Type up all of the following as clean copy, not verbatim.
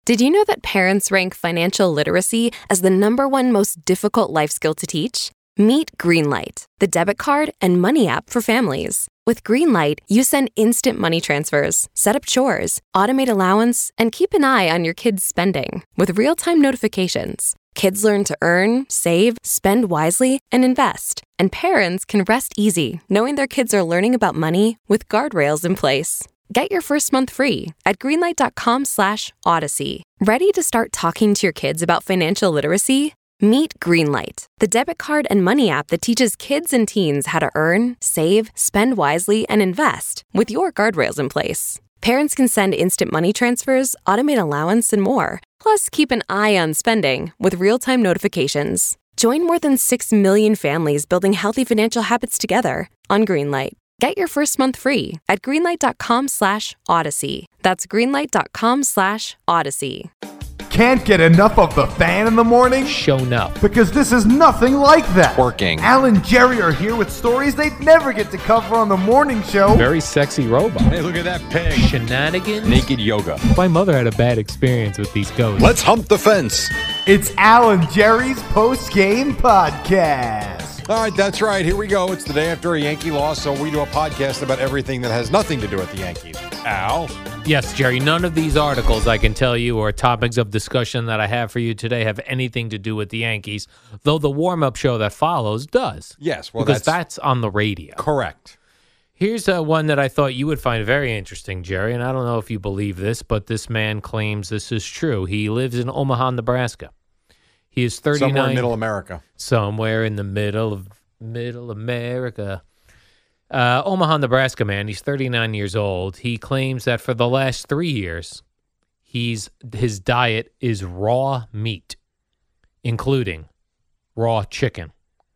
Did you know that parents rank financial literacy as the #1 most difficult life skill to teach? Meet Greenlight, the debit card and money app for families. With Greenlight, you send instant money transfers, set up chores, automate allowance, and keep an eye on your kids' spending with real-time notifications. Kids learn to earn, save, spend wisely, and invest. And parents can rest easy knowing their kids are learning about money with guardrails in place. Get your first month free at greenlight.com/odyssey. Ready to start talking to your kids about financial literacy? Meet Greenlight, the debit card and money app that teaches kids and teens how to earn, save, spend wisely, and invest with your guardrails in place. Parents can send instant money transfers, automate allowance, and more. Plus, keep an eye on spending with real-time notifications. Join more than 6 million families building healthy financial habits together on Greenlight. Get your first month free at greenlight.com/odyssey. That's greenlight.com/odyssey. Can't get enough of the Fan in the morning? Shown up. Because this is nothing like that. Working. Al and Jerry are here with stories they'd never get to cover on the morning show. Very sexy robot. Hey, look at that pig. Shenanigans. Naked yoga. My mother had a bad experience with these ghosts. Let's hump the fence. It's Al and Jerry's post-game podcast. All right, that's right. Here we go. It's the day after a Yankee loss, so we do a podcast about everything that has nothing to do with the Yankees. Al? Yes, Jerry, none of these articles, I can tell you, or topics of discussion that I have for you today have anything to do with the Yankees, though the warm-up show that follows does. Yes, well, because that's on the radio. Correct. Here's one that I thought you would find very interesting, Jerry, and I don't know if you believe this, but this man claims this is true. He lives in Omaha, Nebraska. He is 39. Somewhere in middle America. Somewhere in the middle America. Omaha, Nebraska man. He's 39 years old. He claims that for the last 3 years, his diet is raw meat, including raw chicken.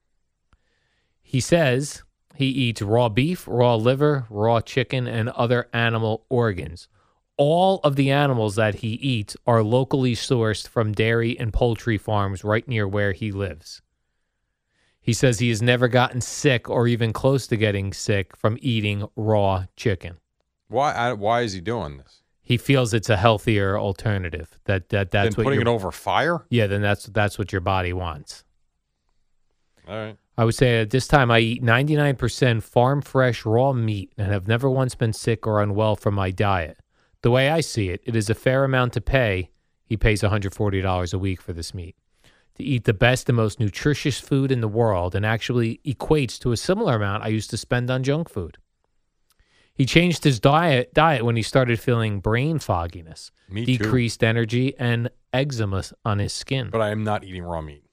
He says he eats raw beef, raw liver, raw chicken, and other animal organs. All of the animals that he eats are locally sourced from dairy and poultry farms right near where he lives. He says he has never gotten sick or even close to getting sick from eating raw chicken. Why is he doing this? He feels it's a healthier alternative. That's Then what putting it over fire? Yeah, then that's what your body wants. All right. I would say at this time I eat 99% farm fresh raw meat and have never once been sick or unwell from my diet. The way I see it, it is a fair amount to pay. He pays $140 a week for this meat. To eat the best and most nutritious food in the world, and actually equates to a similar amount I used to spend on junk food. He changed his diet when he started feeling brain fogginess, decreased energy, and eczema on his skin. But I am not eating raw meat.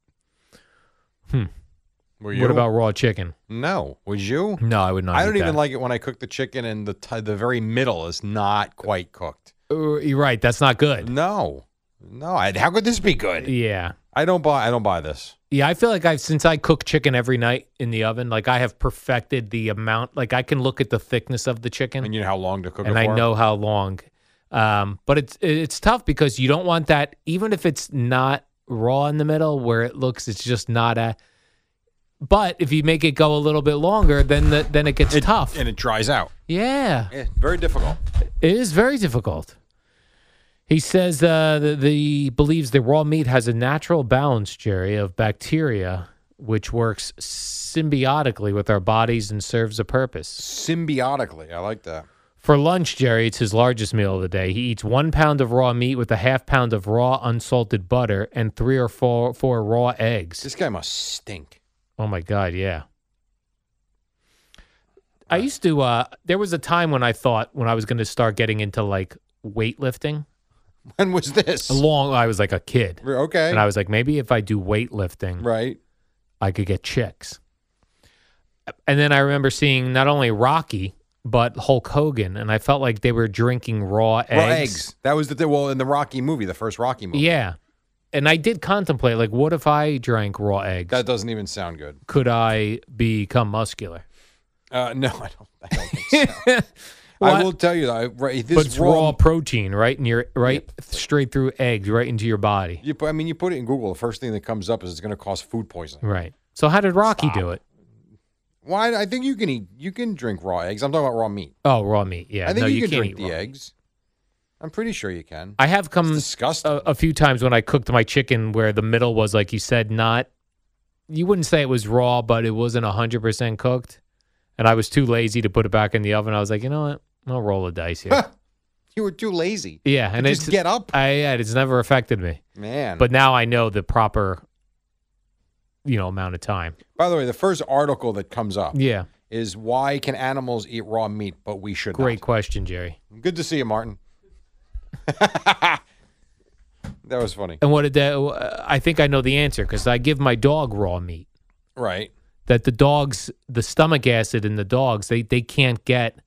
Were you? What about raw chicken? No. Was you? No, I would not. I don't even like it when I cook the chicken and the very middle is not quite cooked. You're right. That's not good. No. How could this be good? Yeah. I don't buy this. Yeah, I feel like since I cook chicken every night in the oven, like I have perfected the amount. Like I can look at the thickness of the chicken, And you know how long to cook it and for? I know how long. But it's tough because you don't want that, even if it's not raw in the middle, where it's just not a. But if you make it go a little bit longer, then it gets tough. And it dries out. Yeah. Very difficult. It is very difficult. He says he believes the raw meat has a natural balance, Jerry, of bacteria, which works symbiotically with our bodies and serves a purpose. Symbiotically. I like that. For lunch, Jerry, it's his largest meal of the day. He eats 1 pound of raw meat with a half pound of raw unsalted butter and 3 or 4 raw eggs. This guy must stink. Oh, my God, yeah. I used to, there was a time when I thought when I was going to start getting into, like, weightlifting. When was this? I was like a kid. Okay. And I was like, maybe if I do weightlifting, right, I could get chicks. And then I remember seeing not only Rocky, but Hulk Hogan, and I felt like they were drinking raw eggs. Raw eggs. That was in the Rocky movie, the first Rocky movie. Yeah. And I did contemplate, like, what if I drank raw eggs? That doesn't even sound good. Could I become muscular? No, I don't think so. I will tell you that. This but it's raw protein, right? And straight through eggs, right into your body. You put it in Google. The first thing that comes up is it's going to cause food poisoning. Right. So how did Rocky do it? Why? I think you can drink raw eggs. I'm talking about raw meat. Oh, raw meat. Yeah. I think you can can't drink eat the raw. eggs. I'm pretty sure you can. I have come It's disgusting. a few times when I cooked my chicken where the middle was, like you said, you wouldn't say it was raw, but it wasn't 100% cooked. And I was too lazy to put it back in the oven. I was like, you know what? I'll roll the dice here. You were too lazy. Yeah. And Just get up. It's never affected me. Man. But now I know the proper, amount of time. By the way, the first article that comes up Yeah. is why can animals eat raw meat, but we should Great not? question, Jerry. Good to see you, Martin. That was funny. And I think I know the answer because I give my dog raw meat. Right. That the stomach acid in the dogs, they can't get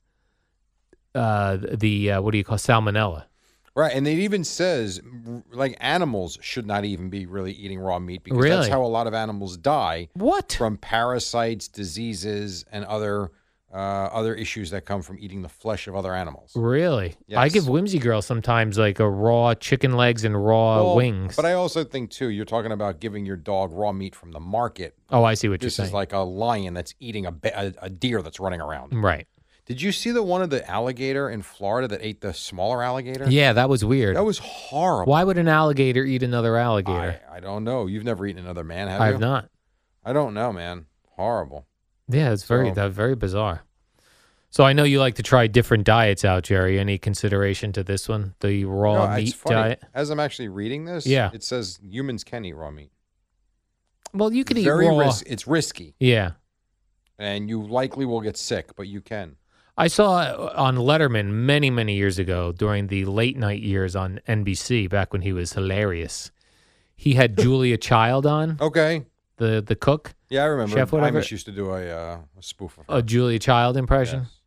salmonella. Right. And it even says, like, animals should not even be really eating raw meat because Really? that's how a lot of animals die What? from parasites, diseases, and other issues that come from eating the flesh of other animals. Really? Yes. I give Whimsy Girl sometimes like a raw chicken legs and raw Well, wings. But I also think, too, you're talking about giving your dog raw meat from the market. Oh, I see what you're This saying. is like a lion that's eating a deer that's running around. Right. Did you see the one of the alligator in Florida that ate the smaller alligator? Yeah, that was weird. That was horrible. Why would an alligator eat another alligator? I don't know. You've never eaten another man, have I you? have not. I don't know, man. Horrible. Yeah, that's So- very bizarre. So I know you like to try different diets out, Jerry. Any consideration to this one, the raw No, it's meat funny. diet? As I'm actually reading this, Yeah. it says humans can eat raw meat. Well, you could eat Very raw. It's risky, Yeah. and you likely will get sick, but you can. I saw on Letterman many years ago during the late night years on NBC back when he was hilarious. He had Julia Child on, Okay. the cook, Yeah, I remember. Chef, whatever. Amish used to do a spoof of her. a Julia Child impression. Yes.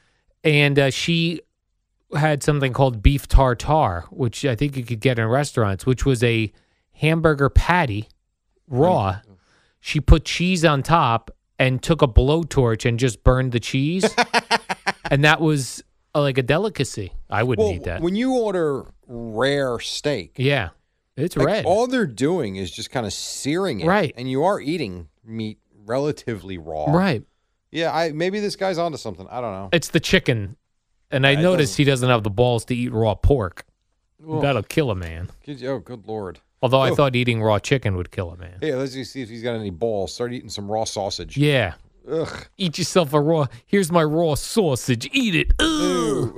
And she had something called beef tartare, which I think you could get in restaurants, which was a hamburger patty, raw. She put cheese on top and took a blowtorch and just burned the cheese. And that was like a delicacy. I wouldn't Well, eat that. when you order rare steak, Yeah. It's like, red. all they're doing is just kind of searing it. Right. And you are eating meat relatively raw. Right. Yeah, maybe this guy's onto something. I don't know. It's the chicken. And I Yeah, it noticed doesn't- he doesn't have the balls to eat raw pork. Ugh. That'll kill a man. Oh, good Lord. Although I Ugh. thought eating raw chicken would kill a man. Hey, let's just see if he's got any balls. Start eating some raw sausage. Yeah. Ugh. Eat yourself a raw. Here's my raw sausage. Eat it. Ugh.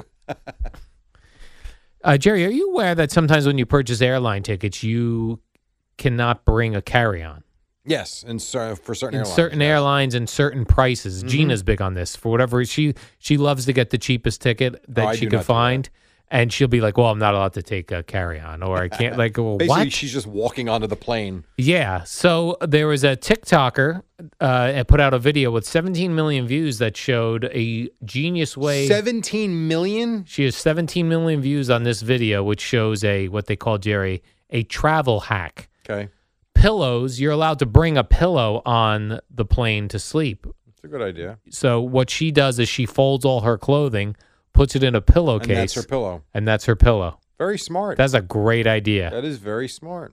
Jerry, are you aware that sometimes when you purchase airline tickets, you cannot bring a carry-on? Yes, and so for certain In airlines. certain yes. airlines and certain prices. Gina's big on this. For whatever she loves to get the cheapest ticket that I she do can not do find. And she'll be like, well, I'm not allowed to take a carry-on. Or I can't, like, well, Basically, what? she's just walking onto the plane. Yeah. So there was a TikToker put out a video with 17 million views that showed a genius way. 17 million? She has 17 million views on this video, which shows what they call, Jerry, a travel hack. Okay. Pillows, you're allowed to bring a pillow on the plane to sleep. That's a good idea. So what she does is she folds all her clothing, puts it in a pillowcase. And that's her pillow. And that's her pillow. Very smart. That's a great idea. That is very smart.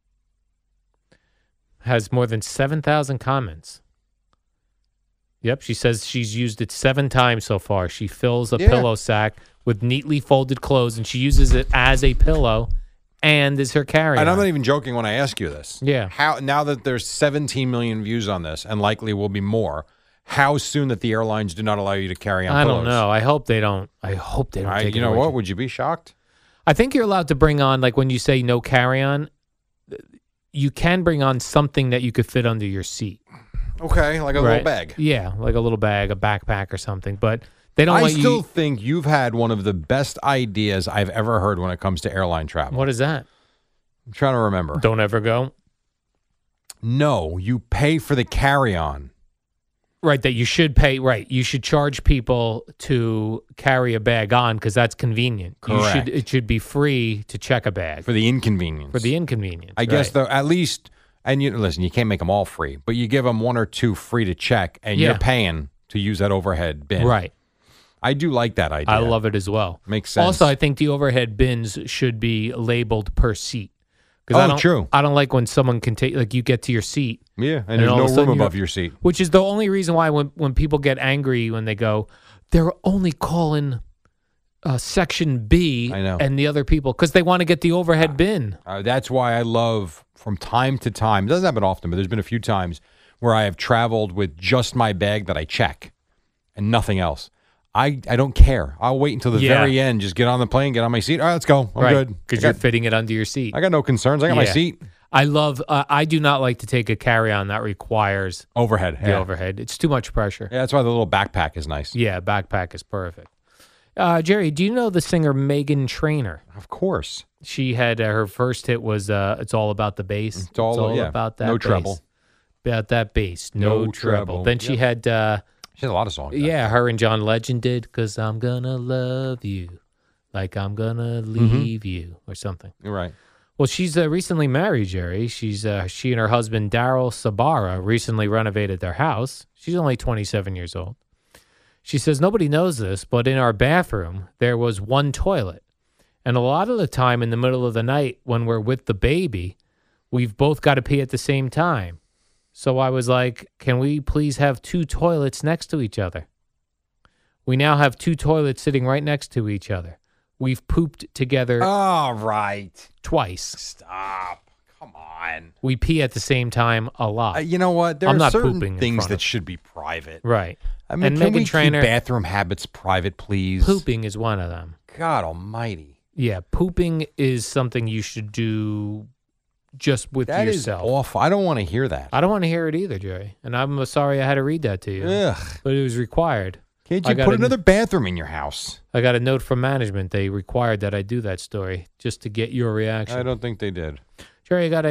Has more than 7,000 comments. Yep, she says she's used it 7 times so far. She fills a Yeah. pillow sack with neatly folded clothes, and she uses it as a pillow and is her carry-on. And I'm not even joking when I ask you this. Yeah. How now that there's 17 million views on this, and likely will be more, how soon that the airlines do not allow you to carry on I pillows? don't know. I hope they don't. Take You it know away. what? Would you be shocked? I think you're allowed to bring on, like when you say no carry-on, you can bring on something that you could fit under your seat. Okay, like a Right. little bag. Yeah, like a little bag, a backpack or something. But they don't I want still you. think you've had one of the best ideas I've ever heard when it comes to airline travel. What is that? I'm trying to remember. Don't ever go. No, you pay for the carry-on. Right, that you should pay. Right, you should charge people to carry a bag on because that's convenient. Correct. It should be free to check a bag For the inconvenience. for the inconvenience. I guess, right. though, at least, and listen, you can't make them all free, but you give them 1 or 2 free to check, and Yeah. you're paying to use that overhead bin. Right. I do like that idea. I love it as well. Makes sense. Also, I think the overhead bins should be labeled per seat. 'Cause I Oh, don't, true. I don't like when someone can take, like, you get to your seat. Yeah, and And there's all no of a sudden room you're- above your seat. Which is the only reason why when people get angry when they go, they're only calling section B I know. and the other people because they want to get the overhead bin. That's why I love, from time to time, it doesn't happen often, but there's been a few times where I have traveled with just my bag that I check and nothing else. I don't care. I'll wait until the very end, just get on the plane, get on my seat. All right, let's go. I'm good. Because you're fitting it under your seat. I got no concerns. I got my seat. I love, I do not like to take a carry-on that requires Overhead. the overhead. It's too much pressure. Yeah, that's why the little backpack is nice. Yeah, backpack is perfect. Jerry, do you know the singer Meghan Trainor? Of course. She had her first hit was "It's All About the Bass." It's all about that. No bass. treble. About that bass. No treble. Then she had, She has a lot of songs. yeah, her and John Legend did "'Cause I'm Gonna Love You Like I'm Gonna Leave You" or something. You're right. Well, she's recently married, Jerry. She and her husband Daryl Sabara recently renovated their house. She's only 27 years old. She says, nobody knows this, but in our bathroom, there was one toilet. And a lot of the time in the middle of the night when we're with the baby, we've both got to pee at the same time. So I was like, can we please have two toilets next to each other? We now have two toilets sitting right next to each other. We've pooped together All right. twice. Stop. Come on. We pee at the same time a lot. You know what? There I'm are not certain pooping in things front that of- should be private. Right. I mean, And can Meghan we Trainor- keep bathroom habits private, please? Pooping is one of them. God almighty. Yeah, pooping is something you should do just with That is yourself. awful. I don't want to hear that. I don't want to hear it either, Jerry. And I'm sorry I had to read that to you. Ugh. But it was required. Can't I you got put it- another bathroom in your house? I got a note from management. They required that I do that story just to get your reaction. I don't think they did. Jerry, I got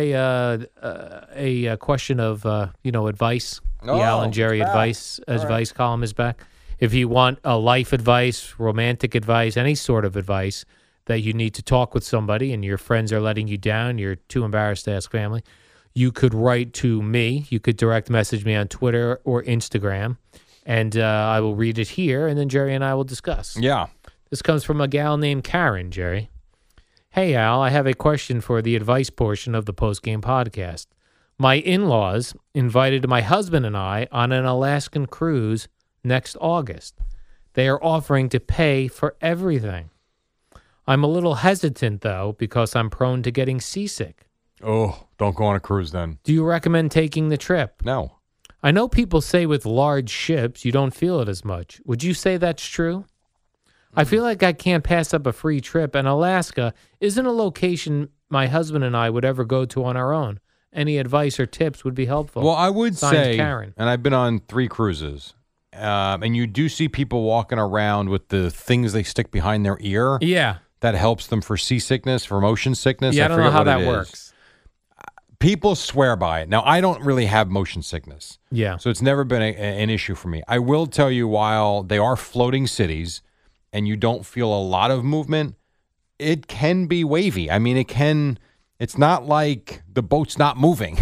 a question of advice. The Oh, Alan Jerry it's back. advice column is back. If you want a life advice, romantic advice, any sort of advice that you need to talk with somebody and your friends are letting you down, you're too embarrassed to ask family, you could write to me. You could direct message me on Twitter or Instagram, and I will read it here, and then Jerry and I will discuss. Yeah. This comes from a gal named Karen, Jerry. Hey, Al, I have a question for the advice portion of the postgame podcast. My in-laws invited my husband and I on an Alaskan cruise next August. They are offering to pay for everything. I'm a little hesitant, though, because I'm prone to getting seasick. Oh, don't go on a cruise then. Do you recommend taking the trip? No. I know people say with large ships you don't feel it as much. Would you say that's true? I feel like I can't pass up a free trip, and Alaska isn't a location my husband and I would ever go to on our own. Any advice or tips would be helpful. Well, I would Signed, say, Karen. and I've been on 3 cruises, and you do see people walking around with the things they stick behind their ear. Yeah. That helps them for seasickness, for motion sickness. Yeah, I don't know forget how what that it is. works. People swear by it. Now, I don't really have motion sickness, Yeah. so it's never been an issue for me. I will tell you, while they are floating cities and you don't feel a lot of movement, it can be wavy. I mean, it's not like the boat's not moving.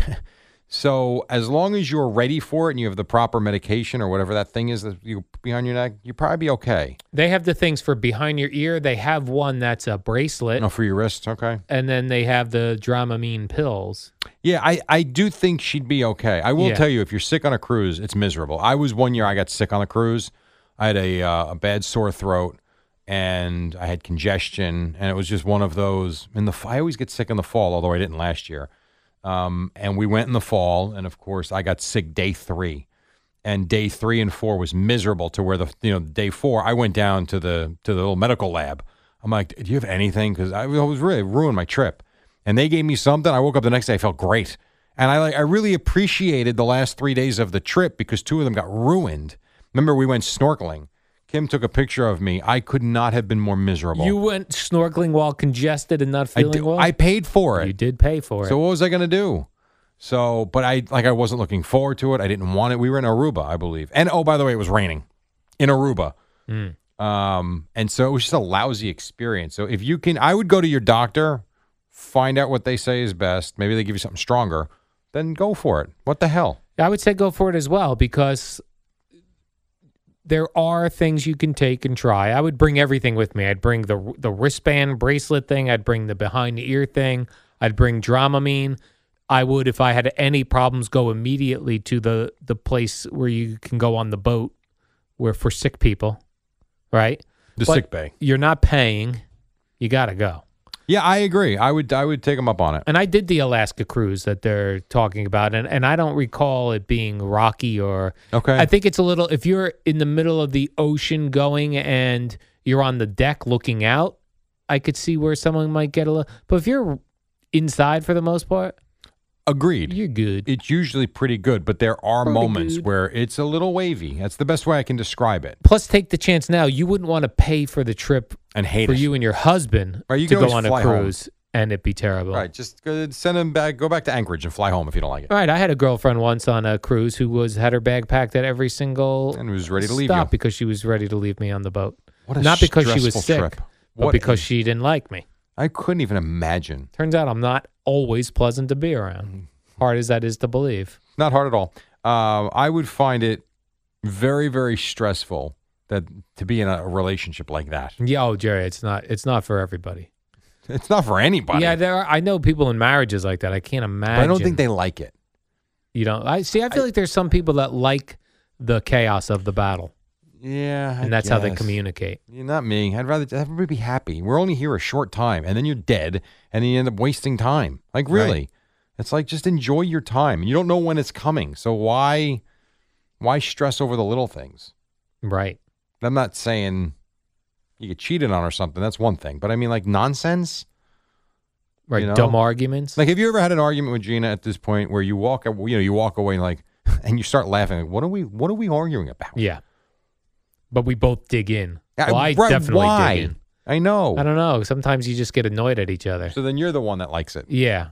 So as long as you're ready for it and you have the proper medication or whatever that thing is that you behind your neck, you'll probably be okay. They have the things for behind your ear. They have one that's a bracelet, No, for your wrists, okay. and then they have the Dramamine pills. Yeah, I do think she'd be okay. I will Yeah. tell you, if you're sick on a cruise, it's miserable. I was one year, I got sick on a cruise. I had a bad sore throat, and I had congestion, and it was just one of those. I always get sick in the fall, although I didn't last year. And we went in the fall, and of course, I got sick day 3. And day 3 and 4 was miserable to where day 4, I went down to the little medical lab. I'm like, do you have anything? Because I was really ruined my trip. And they gave me something. I woke up the next day, I felt great. And I really appreciated the last 3 days of the trip because 2 of them got ruined. Remember, we went snorkeling. Kim took a picture of me. I could not have been more miserable. You went snorkeling while congested and not feeling well? I paid for it. You did pay for it. So what was I going to do? So, but I wasn't looking forward to it. I didn't want it. We were in Aruba, I believe. And oh, by the way, it was raining in Aruba. And so it was just a lousy experience. So if you can, I would go to your doctor, find out what they say is best. Maybe they give you something stronger. Then go for it. What the hell? I would say go for it as well because there are things you can take and try. I would bring everything with me. I'd bring the wristband bracelet thing. I'd bring the behind the ear thing. I'd bring Dramamine. I would, if I had any problems, go immediately to the place where you can go on the boat where for sick people, right? The But sick bay. You're not paying. You got to go. Yeah, I agree. I would take them up on it. And I did the Alaska cruise that they're talking about, and I don't recall it being rocky or. Okay. I think it's a little. If you're in the middle of the ocean going and you're on the deck looking out, I could see where someone might get a little. But if you're inside for the most part, Agreed. you're good. It's usually pretty good, but there are Pretty moments good. where it's a little wavy. That's the best way I can describe it. Plus, take the chance now. You wouldn't want to pay for the trip And hate for it. you and your husband Right, you to can go always on a fly home. cruise and it be terrible. Right, just send them back. Go back to Anchorage and fly home if you don't like it. All right, I had a girlfriend once on a cruise who had her bag packed at every single And was ready to leave stop you. because she was ready to leave me on the boat. What a Not because she was stressful sick, trip. but What because a- she didn't like me. I couldn't even imagine. Turns out I'm not always pleasant to be around. Hard as that is to believe. Not hard at all. I would find it very, very stressful to be in a relationship like that. Yeah, oh Jerry, it's not for everybody. It's not for anybody. Yeah, I know people in marriages like that. I can't imagine. but I don't think they like it. You know, I feel like there's some people that like the chaos of the battle, Yeah, and that's how they guess. communicate. You're not me. I'd rather everybody be happy. We're only here a short time, and then you're dead, and then you end up wasting time. Like, really? Right. It's like, just enjoy your time. You don't know when it's coming, so why stress over the little things? Right. I'm not saying you get cheated on or something. That's one thing. But I mean, like, nonsense? Right. You know? Dumb arguments. Like, have you ever had an argument with Gina at this point where you walk away like, and you start laughing? Like, what are we arguing about? Yeah. But we both dig in. Yeah, Well, I right, definitely why? dig in. I know. I don't know. Sometimes you just get annoyed at each other. So then you're the one that likes it. Yeah.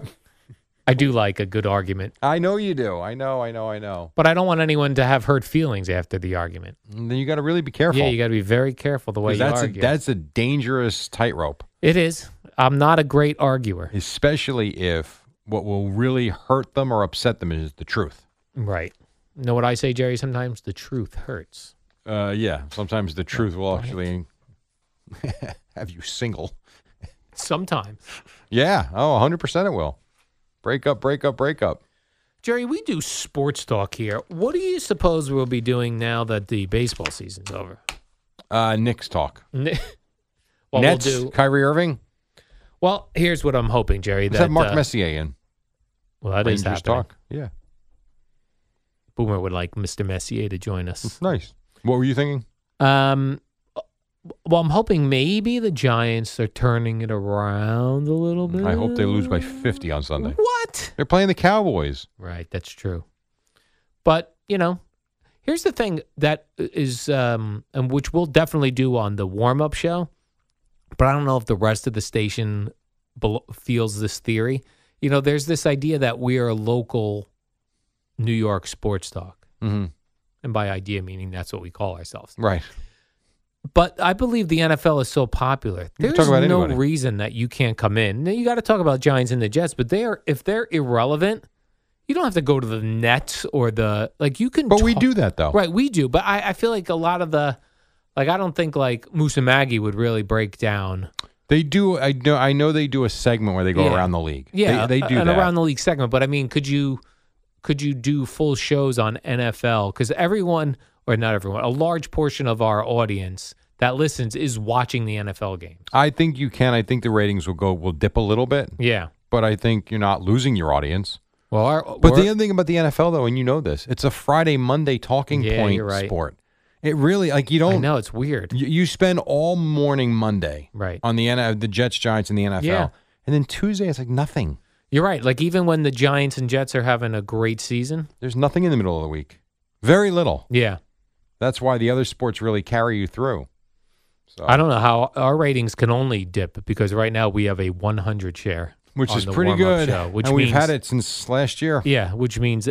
I do like a good argument, I know you do. I know. but I don't want anyone to have hurt feelings after the argument. And then you got to really be careful. Yeah, you got to be very careful the way 'Cause you that's argue. that's a dangerous tightrope, It is. I'm not a great arguer. especially if what will really hurt them or upset them is the truth. Right. You know what I say, Jerry? Sometimes the truth hurts. Yeah. Sometimes the truth will actually have you single. Sometimes. Yeah. Oh, 100% it will. Break up. Jerry, we do sports talk here. What do you suppose we'll be doing now that the baseball season's over? Knicks talk. Well, Nets, we'll do. Kyrie Irving. Well, here's what I'm hoping, Jerry. Let's have Mark Messier in. Well, that is Rangers happening. talk. Yeah. Boomer would like Mr. Messier to join us. Nice. What were you thinking? Well, I'm hoping maybe the Giants are turning it around a little bit. I hope they lose by 50 on Sunday. What? They're playing the Cowboys. Right, that's true. But, here's the thing that is, and which we'll definitely do on the warm-up show, but I don't know if the rest of the station feels this theory. There's this idea that we are a local New York sports talk. Mm-hmm. And by idea, meaning that's what we call ourselves. Right. But I believe the NFL is so popular. You can There's talk about no anybody. reason that you can't come in. Now, you got to talk about Giants and the Jets, but if they're irrelevant, you don't have to go to the Nets or you can. But we do that, though. Right, we do. But I feel like a lot of I don't think like Moose and Maggie would really break down. They do. I know they do a segment where they go Yeah. around the league. Yeah, they do an that. around the league segment. But I mean, could you do full shows on NFL? Because everyone, or not everyone, a large portion of our audience that listens is watching the NFL games. I think you can. I think the ratings will dip a little bit, Yeah. but I think you're not losing your audience. Well, But the other thing about the NFL, though, and you know this, it's a Friday, Monday talking Yeah, point you're right. sport. It really, you don't. I know it's weird. You spend all morning Monday Right. on the Jets, Giants, and the NFL. Yeah. And then Tuesday, it's like nothing. You're right. Like even when the Giants and Jets are having a great season. There's nothing in the middle of the week. Very little. Yeah. That's why the other sports really carry you through. So, I don't know how our ratings can only dip because right now we have a 100 share. which on is the pretty warm-up good. show, which and we've means- had it since last year. Yeah, which means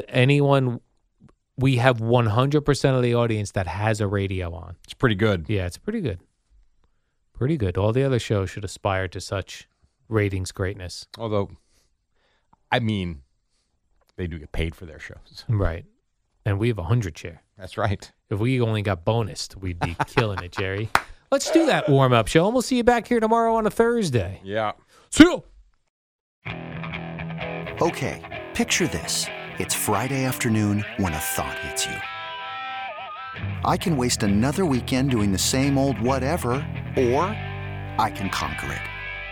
we have 100% of the audience that has a radio on. It's pretty good. Yeah, it's pretty good. Pretty good. All the other shows should aspire to such ratings greatness. Although, I mean, they do get paid for their shows. Right. And we have 100 share. That's right. If we only got bonused, we'd be killing it, Jerry. Let's do that warm-up show, and we'll see you back here tomorrow on a Thursday. Yeah. See you. Okay, picture this. It's Friday afternoon when a thought hits you. I can waste another weekend doing the same old whatever, or I can conquer it.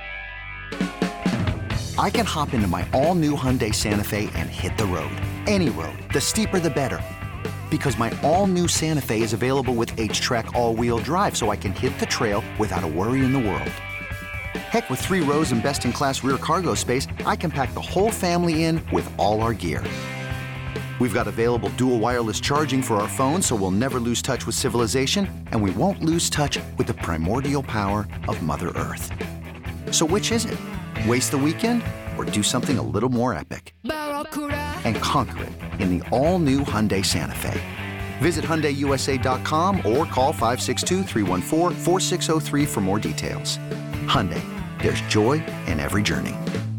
I can hop into my all-new Hyundai Santa Fe and hit the road. Any road. The steeper, the better. Because my all-new Santa Fe is available with H-Track all-wheel drive, so I can hit the trail without a worry in the world. Heck, with 3 rows and best-in-class rear cargo space, I can pack the whole family in with all our gear. We've got available dual wireless charging for our phones, so we'll never lose touch with civilization, and we won't lose touch with the primordial power of Mother Earth. So which is it? Waste the weekend or do something a little more epic? And conquer it in the all-new Hyundai Santa Fe. Visit HyundaiUSA.com or call 562-314-4603 for more details. Hyundai, there's joy in every journey.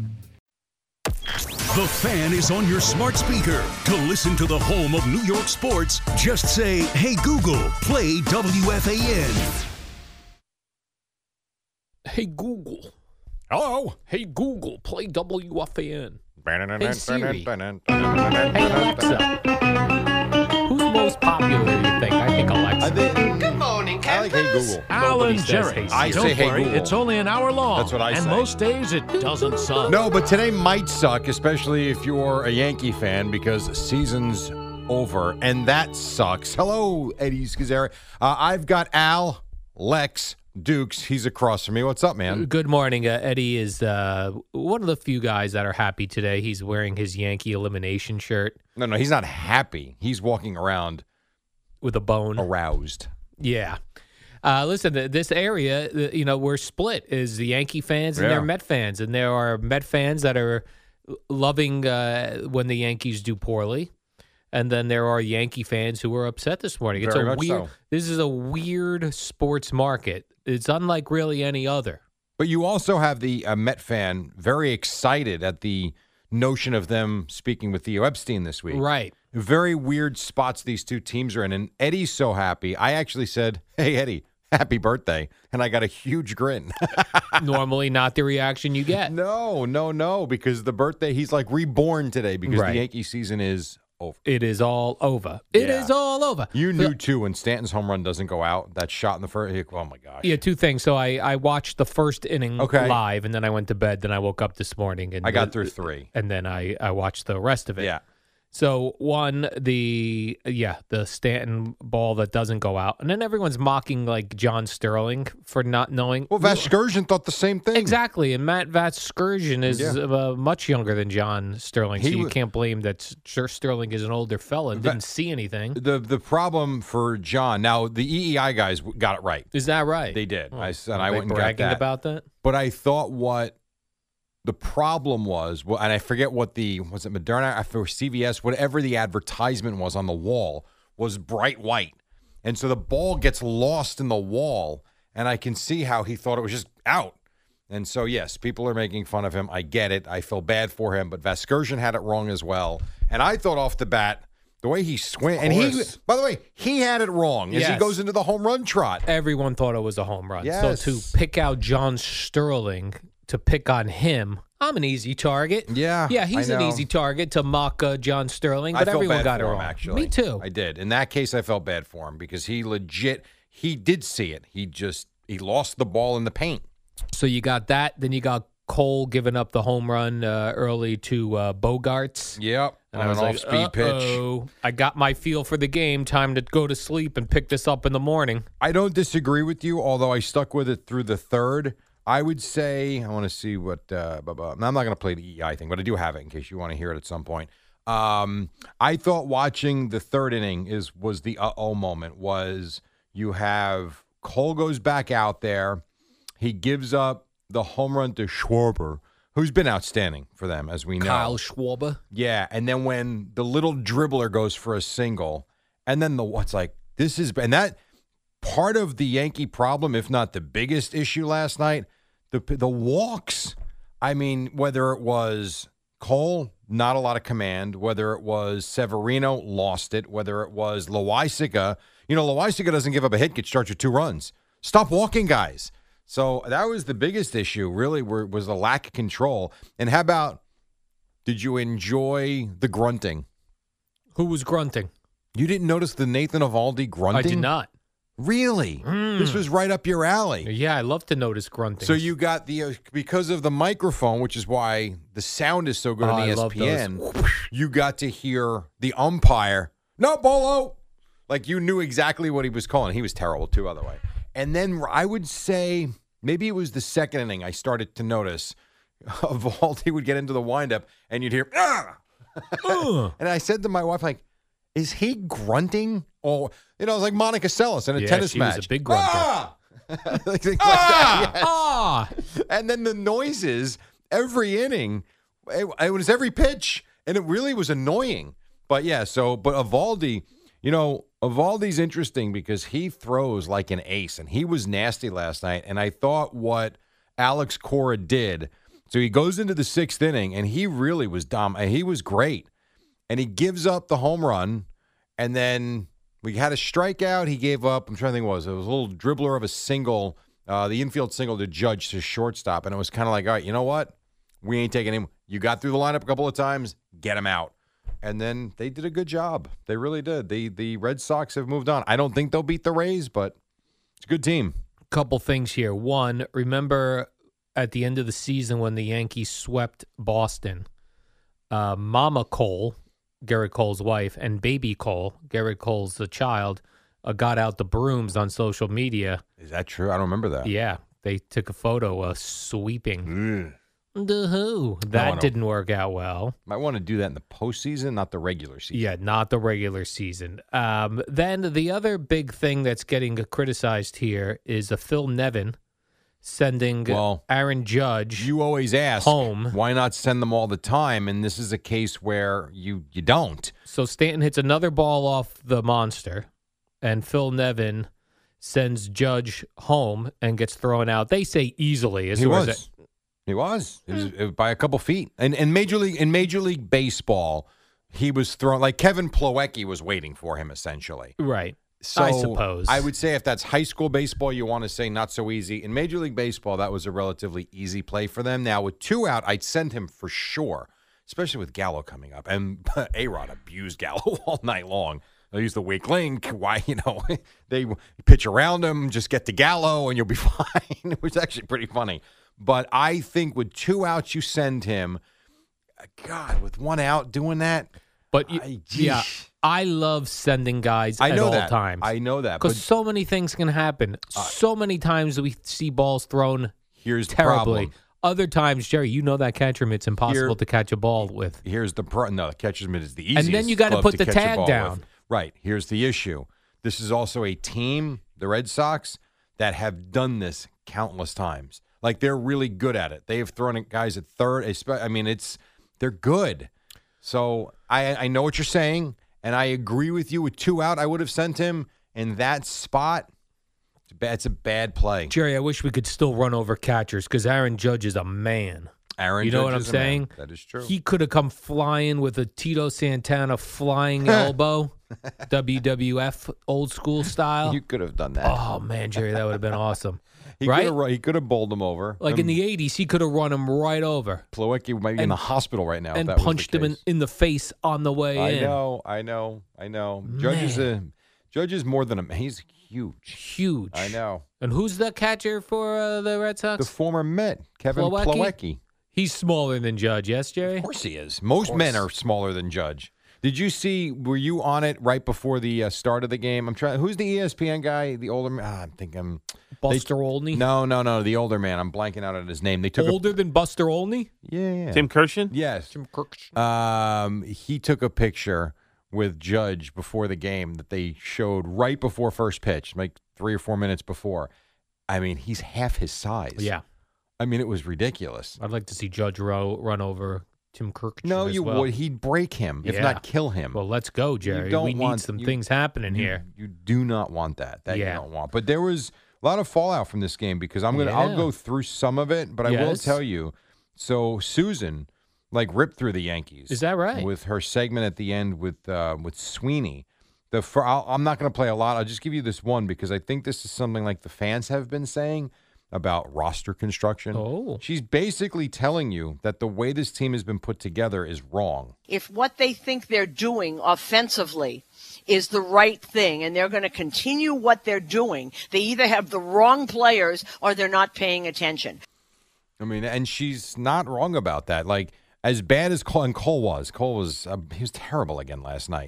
The Fan is on your smart speaker. To listen to the home of New York sports, just say, "Hey Google, play WFAN." Hey, Google. Hello. Hey, Google, play WFAN. Hey Siri. Hey, Alexa. Who's most popular, do you think? I think Alexa. Good morning, I like Hey Google. Nobody Alan says Jerry. Hey, I Siri. say Don't Hey worry, Google. it's only an hour long. That's what I and say. most days it doesn't suck. No, but today might suck, especially if you're a Yankee fan, because season's over, and that sucks. Hello, Eddie Scazzeri. I've got Al, Lex, Dukes. He's across from me. What's up, man? Good morning. Eddie is one of the few guys that are happy today. He's wearing his Yankee elimination shirt No, he's not happy. He's walking around with a bone. aroused. Yeah. Listen, this area, we're split. Is the Yankee fans and Yeah. there are Met fans. And there are Met fans that are loving when the Yankees do poorly. And then there are Yankee fans who are upset this morning. It's Very a much weird. so. This is a weird sports market. It's unlike really any other. But you also have the Met fan very excited at the notion of them speaking with Theo Epstein this week. Right. Very weird spots these two teams are in. And Eddie's so happy. I actually said, "Hey, Eddie, happy birthday." And I got a huge grin. Normally not the reaction you get. No, because the birthday, he's like reborn today because Right. the Yankee season is over. It is all over. It is Yeah. all over. You knew, too, when Stanton's home run doesn't go out, that shot in the first, oh, my gosh. Yeah, 2 things. So I watched the first inning Okay. live, and then I went to bed. Then I woke up this morning. And I got through 3. And then I watched the rest of it. Yeah. So one, the Stanton ball that doesn't go out, and then everyone's mocking like John Sterling for not knowing. Well, Vasgersian thought the same thing. Exactly, and Matt Vasgersian is much younger than John Sterling, so He you wa- can't blame that. Sterling is an older fella and didn't see anything. The problem for John, now the EEI guys got it right. Is that right? They did. Oh, I are went they and got bragging that. about that. But I thought what the problem was, and I forget what was it Moderna, for CVS, whatever the advertisement was on the wall, was bright white. And so the ball gets lost in the wall, and I can see how he thought it was just out. And so, yes, people are making fun of him. I get it. I feel bad for him. But Vasgersian had it wrong as well. And I thought off the bat, the way he swung, and by the way, he had it wrong as he Yes. goes into the home run trot. Everyone thought it was a home run. Yes. So to pick out John Sterling, to pick on him, I'm an easy target. Yeah, he's I an know. easy target to mock John Sterling, I but felt everyone bad got it for him, wrong. actually. Me too. I did. In that case, I felt bad for him because he did see it. He lost the ball in the paint. So you got that. Then you got Cole giving up the home run early to Bogarts. Yep. And on I was an like, off-speed pitch. uh-oh, I got my feel for the game. Time to go to sleep and pick this up in the morning. I don't disagree with you, although I stuck with it through the third. I would say, I want to see what, now, I'm not going to play the EI thing, but I do have it in case you want to hear it at some point. I thought watching the third inning was the moment, was you have Cole goes back out there. He gives up the home run to Schwarber, who's been outstanding for them, as we know. Kyle Schwarber. Yeah, and then when the little dribbler goes for a single, and then and that part of the Yankee problem, if not the biggest issue last night, the walks. I mean, whether it was Cole, not a lot of command, whether it was Severino, lost it, whether it was Loaisiga. Loaisiga doesn't give up a hit, gets charged with 2 runs. Stop walking, guys. So that was the biggest issue, really, was the lack of control. And how about, did you enjoy the grunting? Who was grunting? You didn't notice the Nathan Eovaldi grunting? I did not. Really? This was right up your alley. Yeah, I love to notice grunting. So you got the because of the microphone, which is why the sound is so good on I love ESPN. You got to hear the umpire. No, Bolo. Like you knew exactly what he was calling. He was terrible too, by the way. And then I would say maybe it was the second inning. I started to notice Eovaldi would get into the windup, and you'd hear ah. And I said to my wife, like, is he grunting? Or, you know, it was like Monica Seles in a tennis she match. was a big grunter. Ah! Like that, yes. Ah! And then the noises every inning, it was every pitch, and it really was annoying. But yeah, but Eovaldi, you know, Eovaldi's interesting because he throws like an ace, and he was nasty last night. And I thought what Alex Cora did, so he goes into the sixth inning, and he really was he was great. And he gives up the home run, and then we had a strikeout. He gave up, I'm trying to think what it was. It was a little dribbler of a single, the infield single to Judge to shortstop. And it was kind of like, all right, you know what? We ain't taking him. You got through the lineup a couple of times. Get him out. And then they did a good job. They really did. The Red Sox have moved on. I don't think they'll beat the Rays, but it's a good team. Couple things here. One, remember at the end of the season when the Yankees swept Boston, Mama Cole, Garrett Cole's wife, and Baby Cole, Garrett Cole's the child, got out the brooms on social media. Is that true? I don't remember that. Yeah, they took a photo sweeping. The Who. That didn't work out well. Might want to do that in the postseason, not the regular season. Yeah, not the regular season. Then the other big thing that's getting criticized here is Phil Nevin sending Aaron Judge. You always ask home. Why not send them all the time? And this is a case where you don't. So Stanton hits another ball off the monster, and Phil Nevin sends Judge home and gets thrown out. They say easily. He was. It was by a couple feet. And in Major League Baseball, he was thrown like Kevin Plawecki was waiting for him essentially. Right. So I suppose. I would say if that's high school baseball, you want to say not so easy. In Major League Baseball, that was a relatively easy play for them. Now, with two out, I'd send him for sure, especially with Gallo coming up. And A-Rod abused Gallo all night long. They use the weak link. Why, they pitch around him, just get to Gallo, and you'll be fine. It was actually pretty funny. But I think with two outs, you send him. God, with one out doing that. But I love sending guys at all times. I know that. Because so many things can happen. So many times we see balls thrown here's the terribly. problem. Other times, Jerry, you know that catcher mitt's impossible to catch a ball with. Here's the no, the catcher's mitt is the easiest. And then you got to put the catch a tag ball down. with. Right. Here's the issue. This is also a team, the Red Sox, that have done this countless times. Like, they're really good at it. They have thrown it guys at third. I mean, they're good. So I know what you're saying, and I agree with you. With two out, I would have sent him in that spot. It's a bad play. Jerry, I wish we could still run over catchers because Aaron Judge is a man. You know what I'm saying? That is true. He could have come flying with a Tito Santana flying elbow, WWF old school style. You could have done that. Oh, man, Jerry, that would have been awesome. He could have bowled him over. Like in the 80s, he could have run him right over. Plawecki might be in the hospital right now. And if that punched was the him case. in the face on the way in. I know. Judge is more than a. He's huge. Huge. I know. And who's the catcher for the Red Sox? The former Met, Kevin Plawecki. He's smaller than Judge, yes, Jerry? Of course he is. Most men are smaller than Judge. Did you see? Were you on it right before the start of the game? I'm trying. Who's the ESPN guy? The older man. I'm thinking Buster Olney. No. The older man. I'm blanking out on his name. They took older than Buster Olney. Yeah. Tim Kirshen? Yes. Tim Kirshen. He took a picture with Judge before the game that they showed right before first pitch, like 3 or 4 minutes before. I mean, he's half his size. Yeah. I mean, it was ridiculous. I'd like to see Judge run over Tim Kirk. No, you would. He'd break him, if not kill him. Well, let's go, Jerry. We need some things happening here. You do not want that. You don't want. But there was a lot of fallout from this game because I'll go through some of it, but I will tell you. So Susan, ripped through the Yankees. Is that right? With her segment at the end with Sweeney. I'm not going to play a lot. I'll just give you this one because I think this is something like the fans have been saying. about roster construction. Oh. She's basically telling you that the way this team has been put together is wrong. If what they think they're doing offensively is the right thing and they're going to continue what they're doing, they either have the wrong players or they're not paying attention. I mean, and she's not wrong about that. Like, as bad as Cole was he was terrible again last night.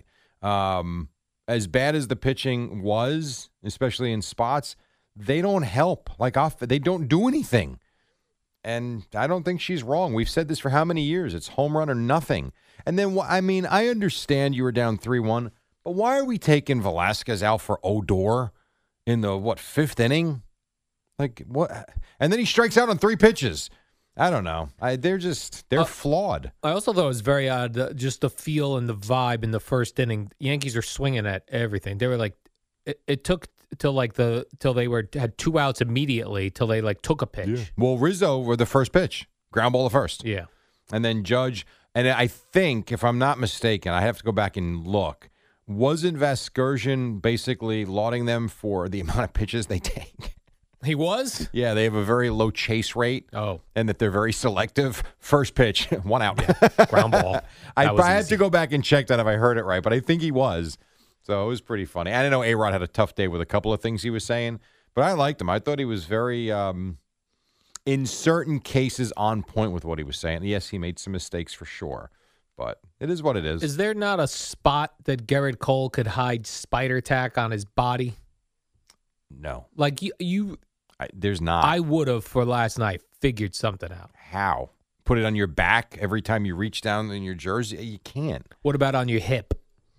As bad as the pitching was, especially in spots, they don't help. They don't do anything. And I don't think she's wrong. We've said this for how many years? It's home run or nothing. And then, I understand you were down 3-1, but why are we taking Velasquez out for Odor in the, fifth inning? Like, what? And then he strikes out on 3 pitches. I don't know. They're flawed. I also thought it was very odd, just the feel and the vibe in the first inning. Yankees are swinging at everything. They were like, it took till they had 2 outs immediately till they took a pitch. Yeah. Well, Rizzo were the first pitch, ground ball to first. Yeah, and then Judge. And I think, if I'm not mistaken, I have to go back and look. Wasn't Vasgersian basically lauding them for the amount of pitches they take? He was? Yeah, they have a very low chase rate. Oh. And that they're very selective. First pitch, 1 out. Ground ball. I had to go back and check that if I heard it right, but I think he was. So it was pretty funny. I know A-Rod had a tough day with a couple of things he was saying, but I liked him. I thought he was very, in certain cases, on point with what he was saying. Yes, he made some mistakes for sure, but it is what it is. Is there not a spot that Gerrit Cole could hide spider tack on his body? No. Like there's not. I would have for last night figured something out. How? Put it on your back every time you reach down in your jersey? You can't. What about on your hip?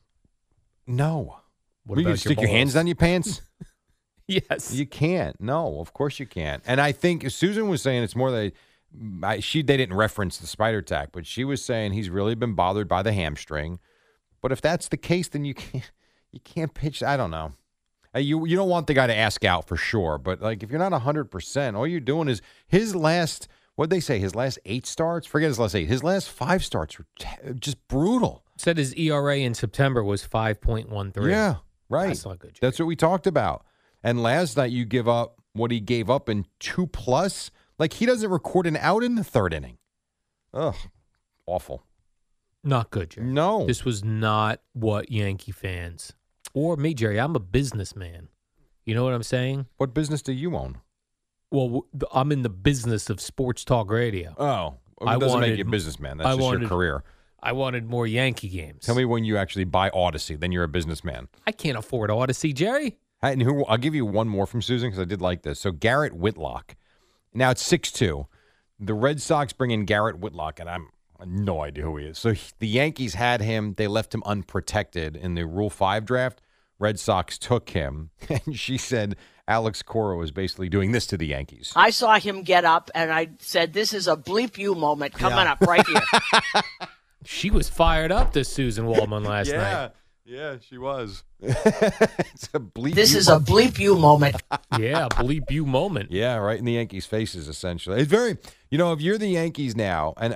No. What you about can stick your hands down your pants? Yes. You can't. No, of course you can't. And I think Susan was saying it's more that they didn't reference the spider tack, but she was saying he's really been bothered by the hamstring. But if that's the case, then you can't pitch. I don't know. You don't want the guy to ask out for sure, but if you're not 100%, all you're doing is his last, what'd they say, his last 8 starts? Forget his last 8. His last 5 starts were just brutal. Said his ERA in September was 5.13. Yeah, right. That's not good. Jerry. That's what we talked about. And last night you give up what he gave up in 2+. He doesn't record an out in the 3rd inning. Ugh, awful. Not good, Jerry. No. This was not what Yankee fans, or me, Jerry, I'm a businessman. You know what I'm saying? What business do you own? Well, I'm in the business of sports talk radio. Oh, it doesn't make you a businessman. That's just your career. I wanted more Yankee games. Tell me when you actually buy Odyssey, then you're a businessman. I can't afford Odyssey, Jerry. And I'll give you one more from Susan because I did like this. So Garrett Whitlock. Now it's 6-2. The Red Sox bring in Garrett Whitlock, and I have no idea who he is. So the Yankees had him. They left him unprotected in the Rule 5 draft. Red Sox took him, and she said Alex Cora was basically doing this to the Yankees. I saw him get up, and I said, this is a bleep you moment coming up right here. She was fired up, this Susan Waldman last night. Yeah, she was. It's a bleep. This is a bleep you moment. Yeah, bleep you moment. Yeah, right in the Yankees' faces, essentially. It's very, if you're the Yankees now, and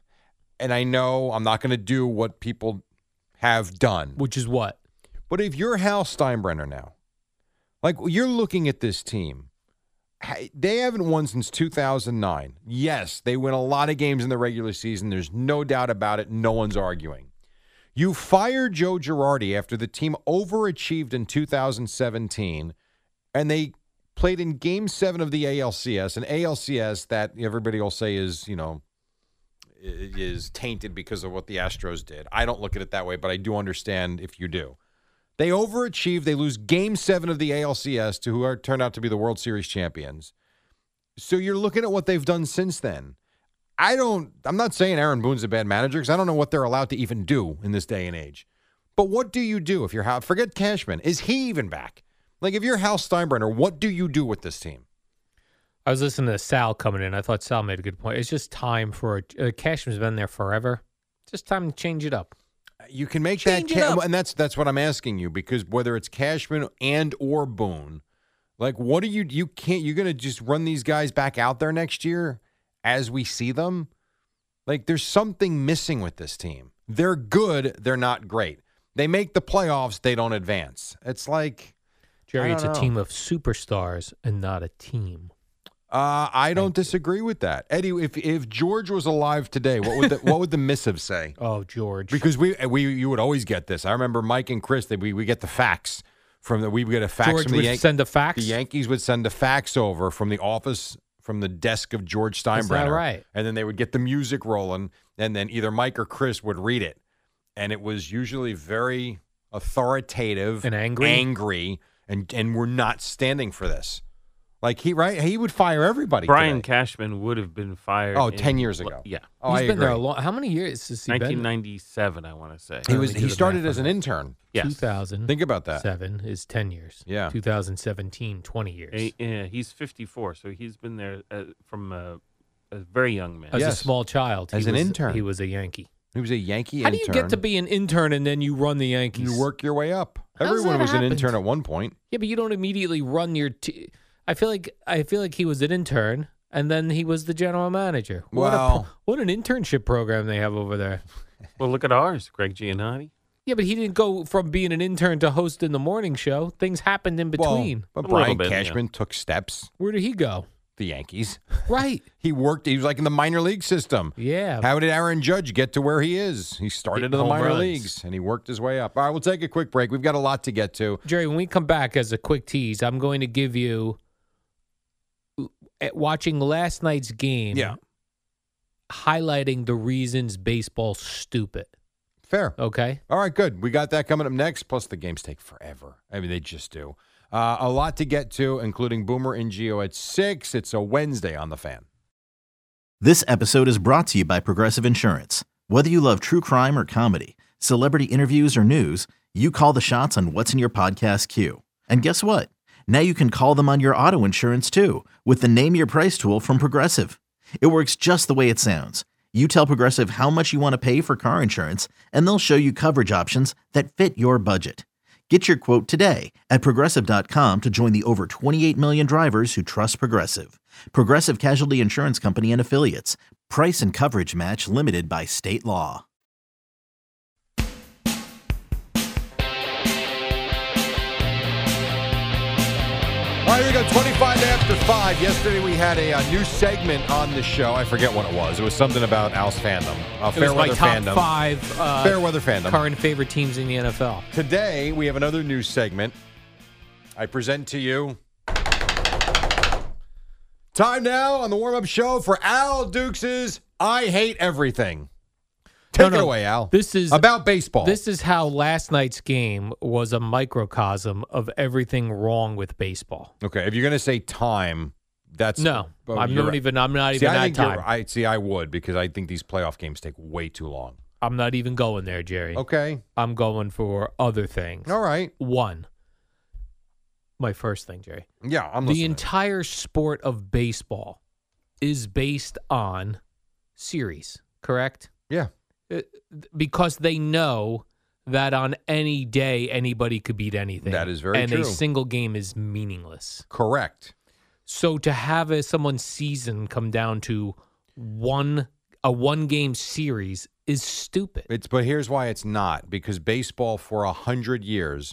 I know I'm not going to do what people have done. Which is what? But if you're Hal Steinbrenner now, you're looking at this team, they haven't won since 2009. Yes, they win a lot of games in the regular season. There's no doubt about it. No one's arguing. You fired Joe Girardi after the team overachieved in 2017, and they played in Game 7 of the ALCS, an ALCS that everybody will say is tainted because of what the Astros did. I don't look at it that way, but I do understand if you do. They overachieve. They lose Game 7 of the ALCS to who turned out to be the World Series champions. So you're looking at what they've done since then. I'm not saying Aaron Boone's a bad manager because I don't know what they're allowed to even do in this day and age. But what do you do if you're forget Cashman? Is he even back? If you're Hal Steinbrenner, what do you do with this team? I was listening to Sal coming in. I thought Sal made a good point. It's just time for Cashman's been there forever. It's just time to change it up. You can make that, and that's what I'm asking you, because whether it's Cashman and or Boone, what are you're going to just run these guys back out there next year as we see them? There's something missing with this team. They're good. They're not great. They make the playoffs. They don't advance. It's Jerry, it's a team of superstars and not a team. I don't disagree with that, Eddie. If George was alive today, what would the missive say? Oh, George. Because you would always get this. I remember Mike and Chris. We get the fax we would get a fax George from the would Yankees. send a fax. The Yankees would send a fax over from the office, from the desk of George Steinbrenner. Is that right? And then they would get the music rolling, and then either Mike or Chris would read it, and it was usually very authoritative and angry, and we're not standing for this. Like he would fire everybody. Brian today. Cashman would have been fired. 10 years ago. Yeah. Oh, He's I been agree. there a long. How many years has he been? 1997, I want to say. He started as an intern. Yes. 2000. Think about that. 7 is 10 years. Yeah. 2017, 20 years. Yeah, he's 54, so he's been there from a very young man. As Yes. a small child. As an intern. He was a Yankee. He was a Yankee How intern. do you get to be an intern and then you run the Yankees? You work your way up. How's Everyone that was an happened? intern at one point. Yeah, but you don't immediately run your I feel like he was an intern and then he was the general manager. Well- What an internship program they have over there. Well, look at ours, Greg Giannotti. Yeah, but he didn't go from being an intern to hosting the morning show. Things happened in between. Well, but A little Brian bit, yeah. Cashman took steps. Where did he go? The Yankees. Right. He was like in the minor league system. Yeah. How did Aaron Judge get to where he is? He started in the Home minor runs. leagues and he worked his way up. All right, we'll take a quick break. We've got a lot to get to. Jerry, when we come back as a quick tease, I'm going to give you watching last night's game. Yeah. Highlighting the reasons baseball's stupid. Fair. Okay. All right, good. We got that coming up next. Plus, the games take forever. I mean, they just do. A lot to get to, including Boomer and Geo at 6. It's a Wednesday on The Fan. This episode is brought to you by Progressive Insurance. Whether you love true crime or comedy, celebrity interviews or news, you call the shots on what's in your podcast queue. And guess what? Now you can call them on your auto insurance too with the Name Your Price tool from Progressive. It works just the way it sounds. You tell Progressive how much you want to pay for car insurance, and they'll show you coverage options that fit your budget. Get your quote today at Progressive.com to join the over 28 million drivers who trust Progressive. Progressive Casualty Insurance Company and Affiliates. Price and coverage match limited by state law. All right, we go 25 after 5. Yesterday we had a new segment on the show. I forget what it was. It was something about Al's fandom. It was Fairweather my top fandom. 5 Fairweather fandom. current favorite teams in the NFL. Today we have another new segment. I present to you. Time now on the warm-up show for Al Dukes' I Hate Everything. Take it away, Al. This is about baseball. This is how last night's game was a microcosm of everything wrong with baseball. Okay, if you're going to say time, that's No, oh, I'm you're not right. even. I'm not See, even I at think you're time. right. I would because I think these playoff games take way too long. I'm not even going there, Jerry. Okay. I'm going for other things. All right. One. My first thing, Jerry. Yeah, I'm The listening. entire sport of baseball is based on series, correct? Yeah. Because they know that on any day anybody could beat anything. That is very and true. a single game is meaningless. Correct. So to have someone's season come down to a one game series is stupid. But here's why it's not, because baseball for 100 years,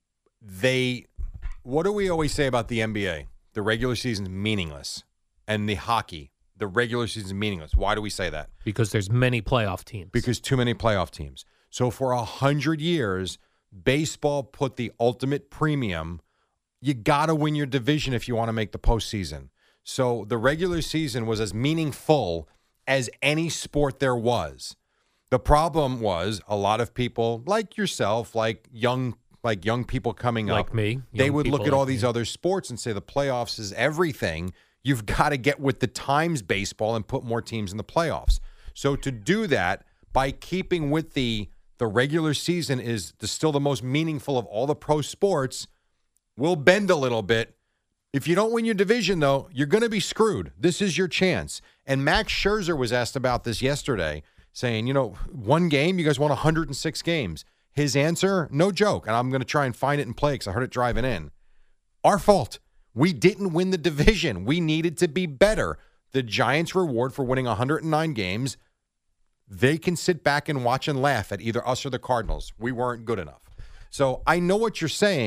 what do we always say about the NBA? The regular season's meaningless. And the hockey, the regular season's meaningless. Why do we say that? Because there's many playoff teams. Because too many playoff teams. So for 100 years, baseball put the ultimate premium. You got to win your division if you want to make the postseason. So the regular season was as meaningful as any sport there was. The problem was a lot of people like yourself, like young people coming up, Like me, they young would look people at all like these me. other sports and say the playoffs is everything. You've got to get with the times baseball and put more teams in the playoffs. So to do that by keeping with the regular season is still the most meaningful of all the pro sports, we'll bend a little bit. If you don't win your division, though, you're going to be screwed. This is your chance. And Max Scherzer was asked about this yesterday, saying, one game, you guys won 106 games. His answer, no joke, and I'm going to try and find it and play because I heard it driving in. Our fault. We didn't win the division. We needed to be better. The Giants' reward for winning 109 games, they can sit back and watch and laugh at either us or the Cardinals. We weren't good enough. So I know what you're saying,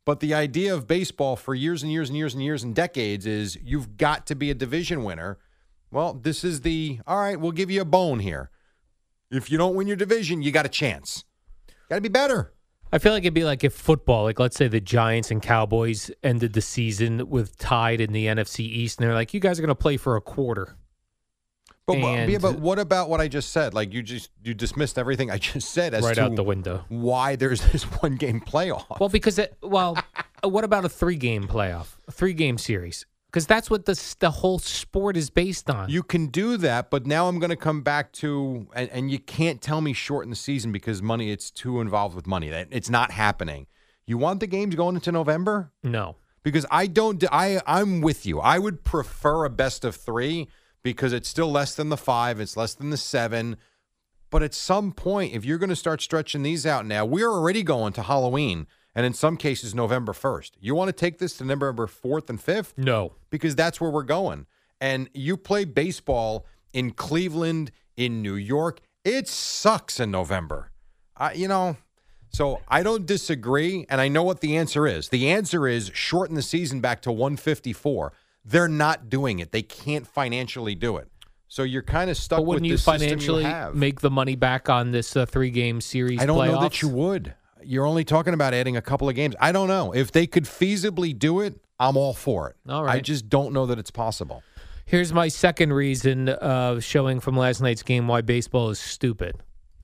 But the idea of baseball for years and years and years and years and decades is you've got to be a division winner. Well, this is all right, we'll give you a bone here. If you don't win your division, you got a chance. Got to be better. I feel like it'd be like if football, like let's say the Giants and Cowboys ended the season with tied in the NFC East, and they're like, you guys are going to play for a quarter. But what about what I just said? Like you dismissed everything I just said as right to out the window. Why there's this 1-game playoff? Well, because what about a 3-game playoff, a 3-game series? Because that's what the whole sport is based on. You can do that, but now I'm going to come back to, and you can't tell me shorten the season because money. It's too involved with money. It's not happening. You want the games going into November? No, because I'm with you. I would prefer a best of 3. Because it's still less than the 5, it's less than the 7. But at some point, if you're going to start stretching these out now, we're already going to Halloween, and in some cases, November 1st. You want to take this to November 4th and 5th? No. Because that's where we're going. And you play baseball in Cleveland, in New York, it sucks in November. So I don't disagree, and I know what the answer is. The answer is shorten the season back to 154. They're not doing it. They can't financially do it. So you're kind of stuck with the system you have. Wouldn't you financially make the money back on this 3-game series? I don't playoffs? know that you would. You're only talking about adding a couple of games. I don't know. If they could feasibly do it, I'm all for it. All right. I just don't know that it's possible. Here's my second reason showing from last night's game why baseball is stupid.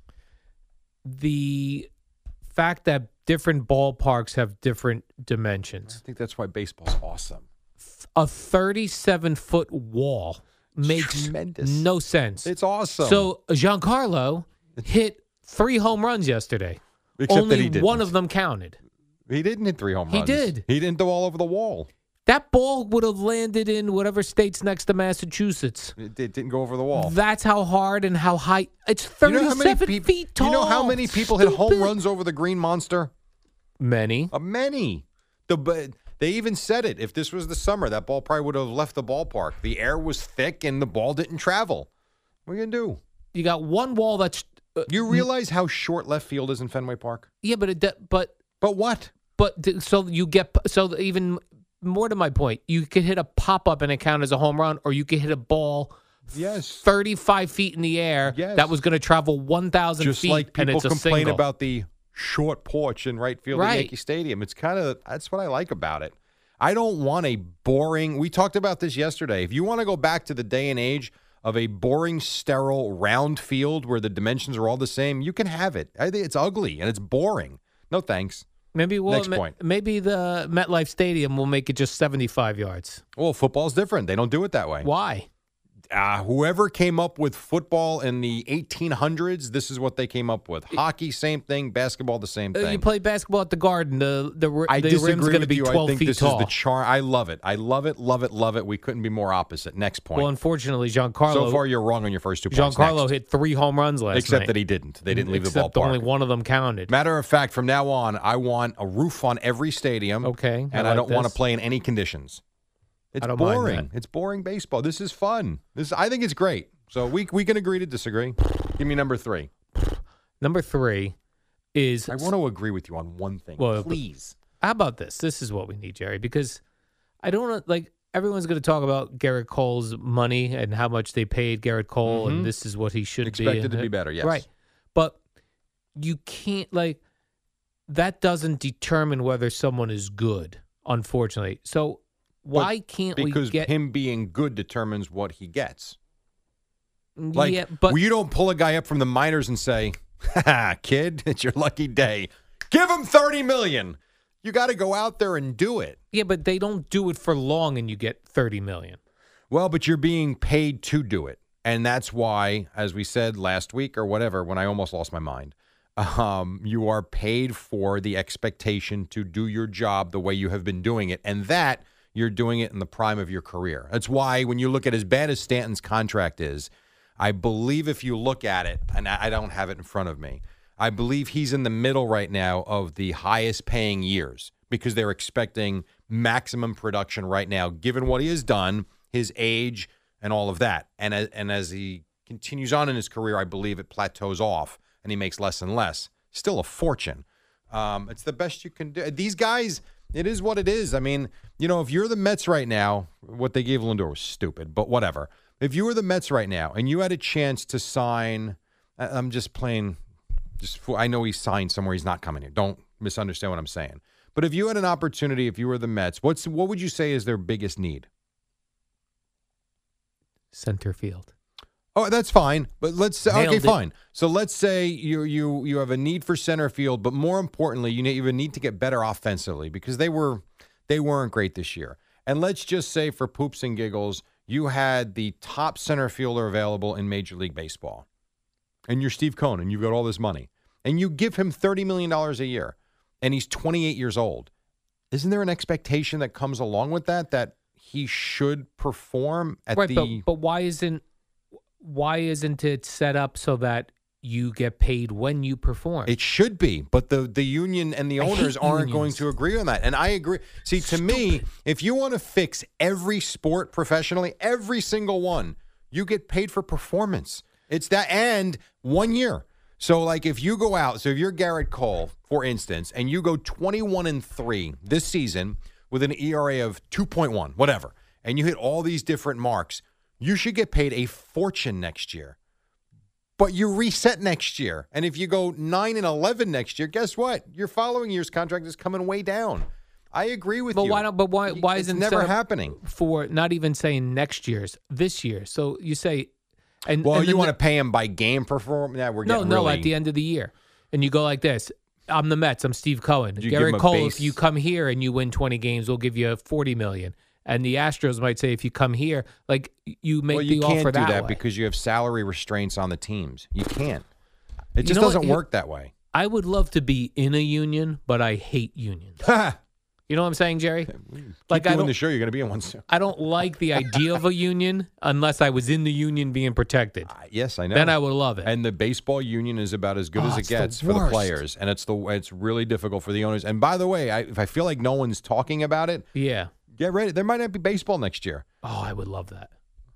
The fact that different ballparks have different dimensions. I think that's why baseball's awesome. A 37-foot wall makes tremendous. No sense. It's awesome. So Giancarlo hit 3 home runs yesterday. Except Only that he didn't. one of them counted. He didn't hit 3 home runs. He did. He didn't go all over the wall. That ball would have landed in whatever state's next to Massachusetts. It didn't go over the wall. That's how hard and how high. It's 37 feet tall. You know how many people hit home runs over the Green Monster? Many. Many. They even said it. If this was the summer, that ball probably would have left the ballpark. The air was thick and the ball didn't travel. What are you going to do? You got one wall that's... you realize how short left field is in Fenway Park? Yeah, but what? So even more to my point, you could hit a pop-up and it count as a home run, or you could hit a ball 35 feet in the air that was going to travel 1,000 feet, like and it's people a complain single. about the short porch in right field at Yankee Stadium. It's that's what I like about it. I don't want a boring, we talked about this yesterday. If you want to go back to the day and age of a boring, sterile, round field where the dimensions are all the same, you can have it. I think it's ugly and it's boring. No thanks. Maybe Next point. Maybe the MetLife Stadium will make it just 75 yards. Well, football's different. They don't do it that way. Why? Whoever came up with football in the 1800s, this is what they came up with. Hockey, same thing. Basketball, the same thing. You play basketball at the Garden. The rim's going to be 12 I think feet this tall. is the charm. I love it. I love it, love it, love it. We couldn't be more opposite. Next point. Well, unfortunately, Giancarlo... So far, you're wrong on your first 2 points. Giancarlo hit 3 home runs last night. Except that he didn't. They didn't leave the ballpark. Except only one of them counted. Matter of fact, from now on, I want a roof on every stadium. Okay. And I don't want to play in any conditions. It's boring. It's boring baseball. This is fun. I think it's great. So we can agree to disagree. Give me number 3. Number 3 is... I want to agree with you on one thing, please. How about this? This is what we need, Jerry, because I don't want to, everyone's going to talk about Garrett Cole's money and how much they paid Garrett Cole, and this is what he should Expected to be better, yes. Right. But you can't, that doesn't determine whether someone is good, unfortunately. So... Why can't we get... Because him being good determines what he gets. Yeah, but... you don't pull a guy up from the minors and say, ha, kid, it's your lucky day. Give him $30 million. You got to go out there and do it. Yeah, but they don't do it for long and you get $30 million. Well, but you're being paid to do it. And that's why, as we said last week or whatever, when I almost lost my mind, you are paid for the expectation to do your job the way you have been doing it. And that... you're doing it in the prime of your career. That's why when you look at as bad as Stanton's contract is, I believe if you look at it, and I don't have it in front of me, I believe he's in the middle right now of the highest paying years because they're expecting maximum production right now, given what he has done, his age, and all of that. And as he continues on in his career, I believe it plateaus off and he makes less and less. Still a fortune. It's the best you can do. These guys... It is what it is. I mean, if you're the Mets right now, what they gave Lindor was stupid, but whatever. If you were the Mets right now and you had a chance to sign, I'm just playing, I know he signed somewhere, he's not coming here. Don't misunderstand what I'm saying. But if you had an opportunity, if you were the Mets, what would you say is their biggest need? Center field. Oh, that's fine. But let's say, Nailed okay, it. fine. So let's say you have a need for center field, but more importantly, you have a need to get better offensively because they weren't great this year. And let's just say for poops and giggles, you had the top center fielder available in Major League Baseball. And you're Steve Cohen and you've got all this money. And you give him $30 million a year and he's 28 years old. Isn't there an expectation that comes along with that he should perform at right, the but why isn't it set up so that you get paid when you perform? It should be, but the union and the owners aren't going to agree on that. And I agree. See, to me, if you want to fix every sport professionally, every single one, you get paid for performance. It's that, and 1 year. So, like, if you go out, so if you're Garrett Cole, for instance, and you go 21-3 this season with an ERA of 2.1, whatever, and you hit all these different marks, you should get paid a fortune next year. But you reset next year. And if you go 9-11 next year, guess what? Your following year's contract is coming way down. I agree with you. But why isn't it never set up happening? For not even saying next year's, this year. So you say, and you want to pay him by game performance? Yeah, we're getting no, at the end of the year, and you go like this. I'm the Mets. I'm Steve Cohen. You Garrett give him a Cole. base. If you come here and you win 20 games, we'll give you $40 million. And the Astros might say, if you come here, like you make the offer that way. You can't do that because you have salary restraints on the teams. You can't. It just know doesn't what? work that way. I would love to be in a union, but I hate unions. You know what I'm saying, Jerry? Keep doing the show. You're going to be in one soon. I don't like the idea of a union unless I was in the union being protected. Yes, I know. Then I would love it. And the baseball union is about as good as it it's the gets for the worst. players, and it's really difficult for the owners. And by the way, if I feel like no one's talking about it, Yeah. get ready. There might not be baseball next year. Oh, I would love that.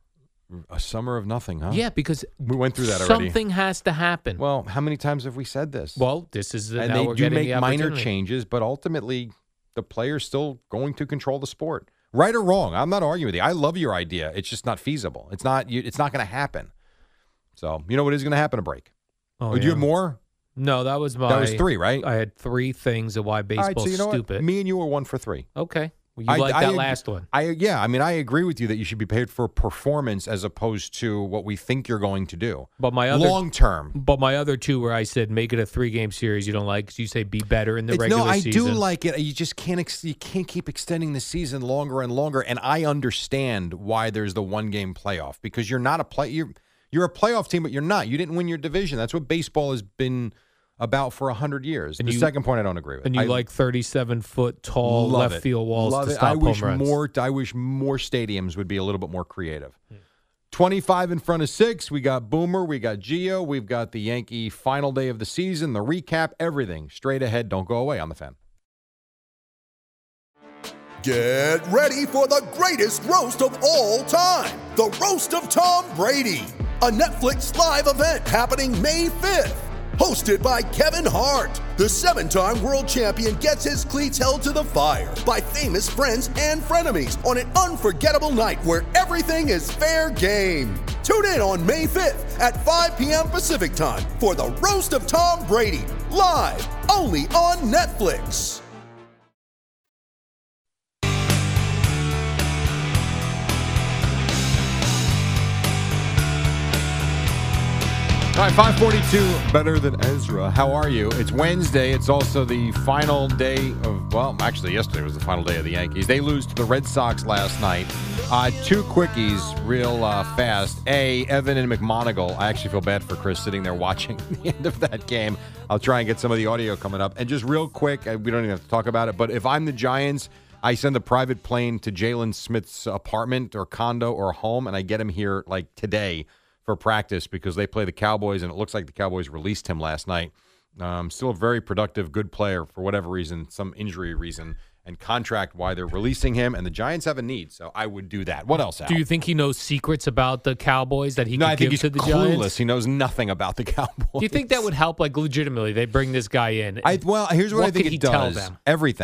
A summer of nothing, huh? Yeah, because we went through that already. something has to happen. Well, how many times have we said this? Well, this is and now they we're do getting make the minor opportunity. changes, but ultimately the player's still going to control the sport. Right or wrong, I'm not arguing with you. I love your idea. It's just not feasible. It's not going to happen. So, you know what is going to happen? A break. Oh, Do you have more? No, that was my. That was 3, right? I had 3 things of why All baseball's right, so you know stupid. what? Me and you were 1 for 3. Okay. Well, you like that last one. I agree with you that you should be paid for performance as opposed to what we think you're going to do. But my other long term. But my other 2 where I said make it a 3-game series you don't like because you say be better in the regular season. No, I do like it. You just can't keep extending the season longer and longer. And I understand why there's the 1-game playoff because you're not a you're a playoff team, but you're not. You didn't win your division. That's what baseball has been about for 100 years. And the second point I don't agree with. And you like 37-foot tall left field walls to stop home runs. I wish more stadiums would be a little bit more creative. 25 in front of 6. We got Boomer. We got Gio. We've got the Yankee final day of the season, the recap, everything. Straight ahead. Don't go away on the Fan. Get ready for the greatest roast of all time. The Roast of Tom Brady. A Netflix live event happening May 5th. Hosted by Kevin Hart, the 7-time world champion gets his cleats held to the fire by famous friends and frenemies on an unforgettable night where everything is fair game. Tune in on May 5th at 5 p.m. Pacific time for the Roast of Tom Brady, live only on Netflix. All right, 542, better than Ezra. How are you? It's Wednesday. It's also the final day of, well, actually, yesterday was the final day of the Yankees. They lose to the Red Sox last night. 2 quickies real fast. Evan and McMonigle. I actually feel bad for Chris sitting there watching the end of that game. I'll try and get some of the audio coming up. And just real quick, we don't even have to talk about it, but if I'm the Giants, I send a private plane to Jalen Smith's apartment or condo or home, and I get him here like today for practice because they play the Cowboys, and it looks like the Cowboys released him last night. Still a very productive, good player for whatever reason, some injury reason, and contract why they're releasing him, and the Giants have a need, so I would do that. What else, Al? Do you think he knows secrets about the Cowboys that he No, could I think give he's to the clueless. Giants? He knows nothing about the Cowboys. Do you think that would help, like, legitimately? They bring this guy in. Well, here's what I think could it he tell does. them? Everything.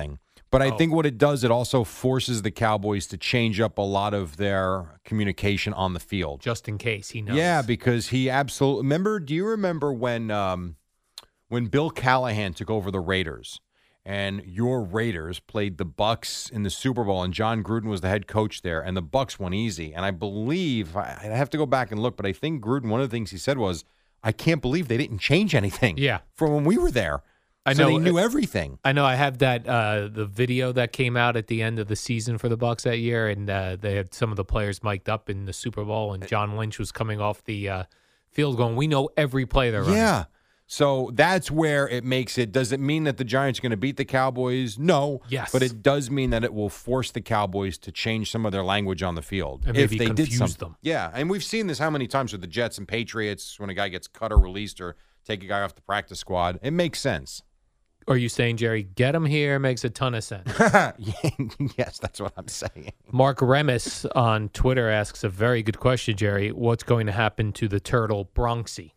But I think what it does, it also forces the Cowboys to change up a lot of their communication on the field. Just in case he knows. Yeah, because he absolutely do you remember when Bill Callahan took over the Raiders and your Raiders played the Bucs in the Super Bowl and John Gruden was the head coach there and the Bucs won easy. And I believe, I have to go back and look, but I think Gruden, one of the things he said was, I can't believe they didn't change anything from when we were there. I know they knew everything. I know. I have that the video that came out at the end of the season for the Bucs that year, and they had some of the players mic'd up in the Super Bowl, and John Lynch was coming off the field going, "We know every play they're running." Yeah. So that's where it makes it. Does it mean that the Giants are going to beat the Cowboys? No. Yes. But it does mean that it will force the Cowboys to change some of their language on the field. And if maybe they did confuse them. Yeah. And we've seen this how many times with the Jets and Patriots when a guy gets cut or released or take a guy off the practice squad. It makes sense. Are you saying, Jerry, get him here makes a ton of sense? Yes, that's what I'm saying. Mark Remis on Twitter asks a very good question, Jerry. What's going to happen to the turtle Bronxy?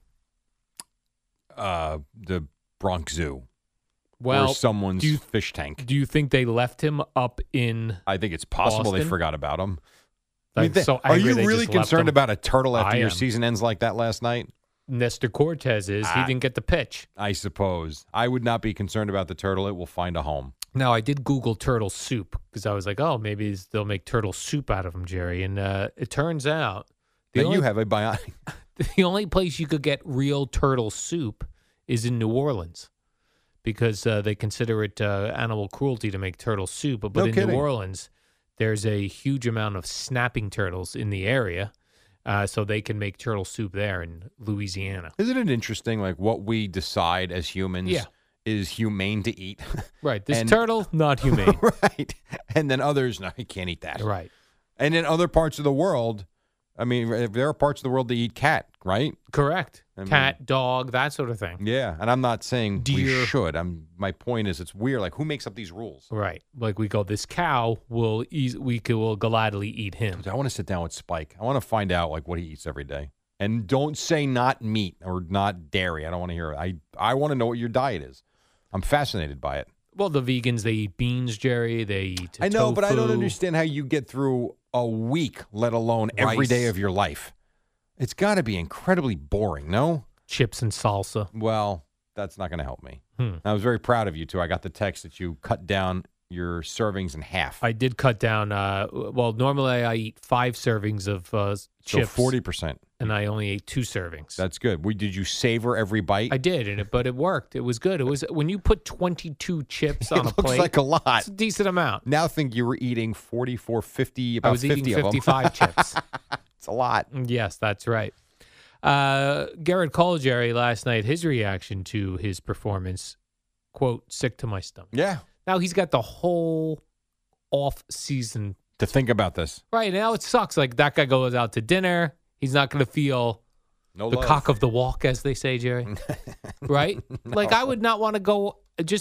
The Bronx Zoo. Well, or someone's fish tank. Do you think they left him up in I think it's possible Boston? They forgot about him. So are you they really just left concerned him? about a turtle after I your am. season ends like that last night? Nestor Cortez is. He didn't get the pitch. I suppose. I would not be concerned about the turtle. It will find a home. Now, I did Google turtle soup because I was like, oh, maybe they'll make turtle soup out of him, Jerry. And it turns out You have a bionic. The only place you could get real turtle soup is in New Orleans because they consider it animal cruelty to make turtle soup. But No in kidding. New Orleans, there's a huge amount of snapping turtles in the area. So they can make turtle soup there in Louisiana. Isn't it interesting, like what we decide as humans Yeah. is humane to eat? Right. This And- turtle, not humane. Right. And then others, no, you can't eat that. Right. And in other parts of the world, I mean, there are parts of the world that eat cat, right? Correct. I mean- Cat, dog, that sort of thing. Yeah. And I'm not saying we Deer. should. My point is it's weird. Like, who makes up these rules? Right. Like we go, this cow will will gladly eat him. I want to sit down with Spike. I want to find out like what he eats every day. And don't say not meat or not dairy. I don't want to hear it. I want to know what your diet is. I'm fascinated by it. Well, the vegans, they eat beans, Jerry. They eat I know, but I don't tofu. understand how you get through a week, let alone every Rice. day of your life. It's got to be incredibly boring, no? Chips and salsa. Well, that's not going to help me. I was very proud of you, too. I got the text that you cut down your servings in half. I did cut down. Well, normally I eat 5 servings of chips. So 40%. And I only ate 2 servings. That's good. Did you savor every bite? I did, but it worked. It was good. It was when you put 22 chips on a It looks plate. like a lot. It's a decent amount. Now think you were eating 44, 50, about I was 50 eating of them. 55 chips. It's a lot. Yes, that's right. Garrett Cole, Jerry, last night, his reaction to his performance, quote, sick to my stomach. Yeah. Now he's got the whole off season. To think about this. Right now it sucks. Like that guy goes out to dinner. He's not going to feel No the love. cock of the walk, as they say, Jerry. Right? Like I would not want to go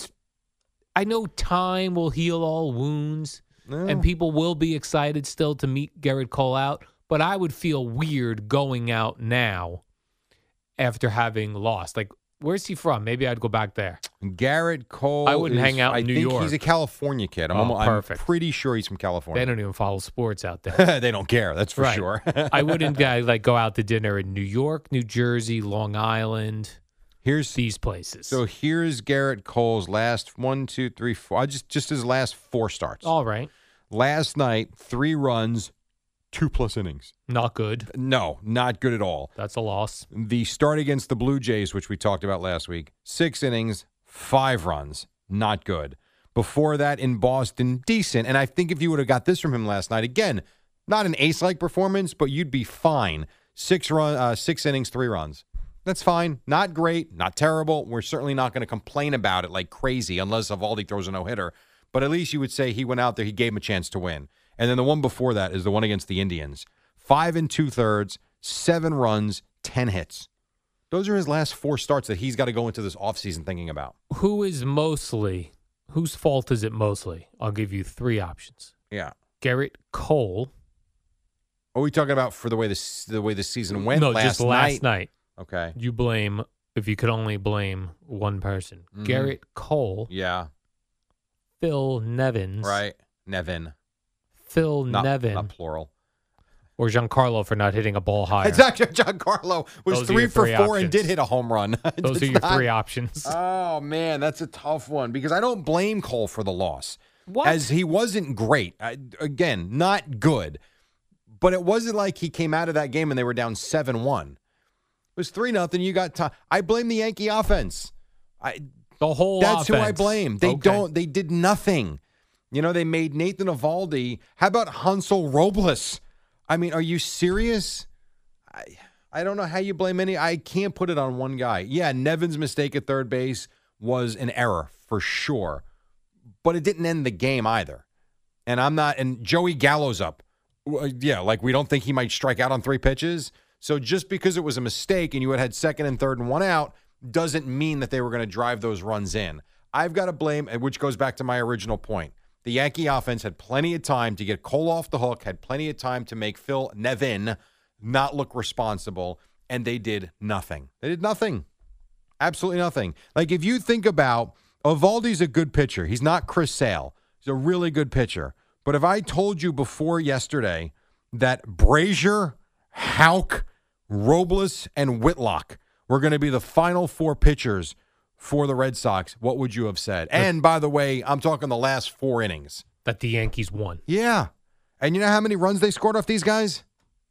I know time will heal all wounds and people will be excited still to meet Garrett Cole out, but I would feel weird going out now after having lost. Like, where's he from? Maybe I'd go back there. Garrett Cole. I wouldn't hang out in New I think York. he's a California kid. I'm Perfect. pretty sure he's from California. They don't even follow sports out there. They don't care. That's for Right. sure. I wouldn't go out to dinner in New York, New Jersey, Long Island. Here's these places. So here's Garrett Cole's last 1, 2, 3, 4. Just his last 4 starts. All right. Last night, 3 runs, 2+ innings. Not good. No, not good at all. That's a loss. The start against the Blue Jays, which we talked about last week, 6 innings, 5 runs. Not good. Before that in Boston, decent. And I think if you would have got this from him last night, again, not an ace-like performance, but you'd be fine. 6 innings, 3 runs. That's fine. Not great, not terrible. We're certainly not going to complain about it like crazy unless Eovaldi throws a no-hitter. But at least you would say he went out there, he gave him a chance to win. And then the one before that is the one against the Indians. 5 2/3, 7 runs, 10 hits. Those are his last 4 starts that he's got to go into this offseason thinking about. Whose fault is it mostly? I'll give you 3 options. Yeah. Garrett Cole. Are we talking about for the way the season went? No, just last night. Okay. You blame, if you could only blame one person. Mm-hmm. Garrett Cole. Yeah. Phil Nevins. Right. Nevin. Phil Nevin. Not plural. Or Giancarlo for not hitting a ball higher. It's actually Giancarlo was Those are 3 your for 4 three and did options. hit a home run. Those are It's your not- 3 options. Oh, man, that's a tough one because I don't blame Cole for the loss. What? As he wasn't great. Again, not good. But it wasn't like he came out of that game and they were down 7-1. It was 3-0. You got time. I blame the Yankee offense. The whole That's who I offense. blame. They did nothing. They made Nathan Eovaldi. How about Hansel Robles? I mean, are you serious? I don't know how you blame any. I can't put it on one guy. Yeah, Nevin's mistake at third base was an error for sure, but it didn't end the game either. And Joey Gallo's up. Yeah, like we don't think he might strike out on 3 pitches. So just because it was a mistake and you had second and third and 1 out doesn't mean that they were going to drive those runs in. I've got to blame, which goes back to my original point. The Yankee offense had plenty of time to get Cole off the hook, had plenty of time to make Phil Nevin not look responsible, and they did nothing. They did nothing. Absolutely nothing. Like, if you think about, Eovaldi's a good pitcher. He's not Chris Sale. He's a really good pitcher. But if I told you before yesterday that Brazier, Houck, Robles, and Whitlock were going to be the final 4 pitchers for the Red Sox, what would you have said? And by the way, I'm talking the last 4 innings. That the Yankees won. Yeah. And you know how many runs they scored off these guys?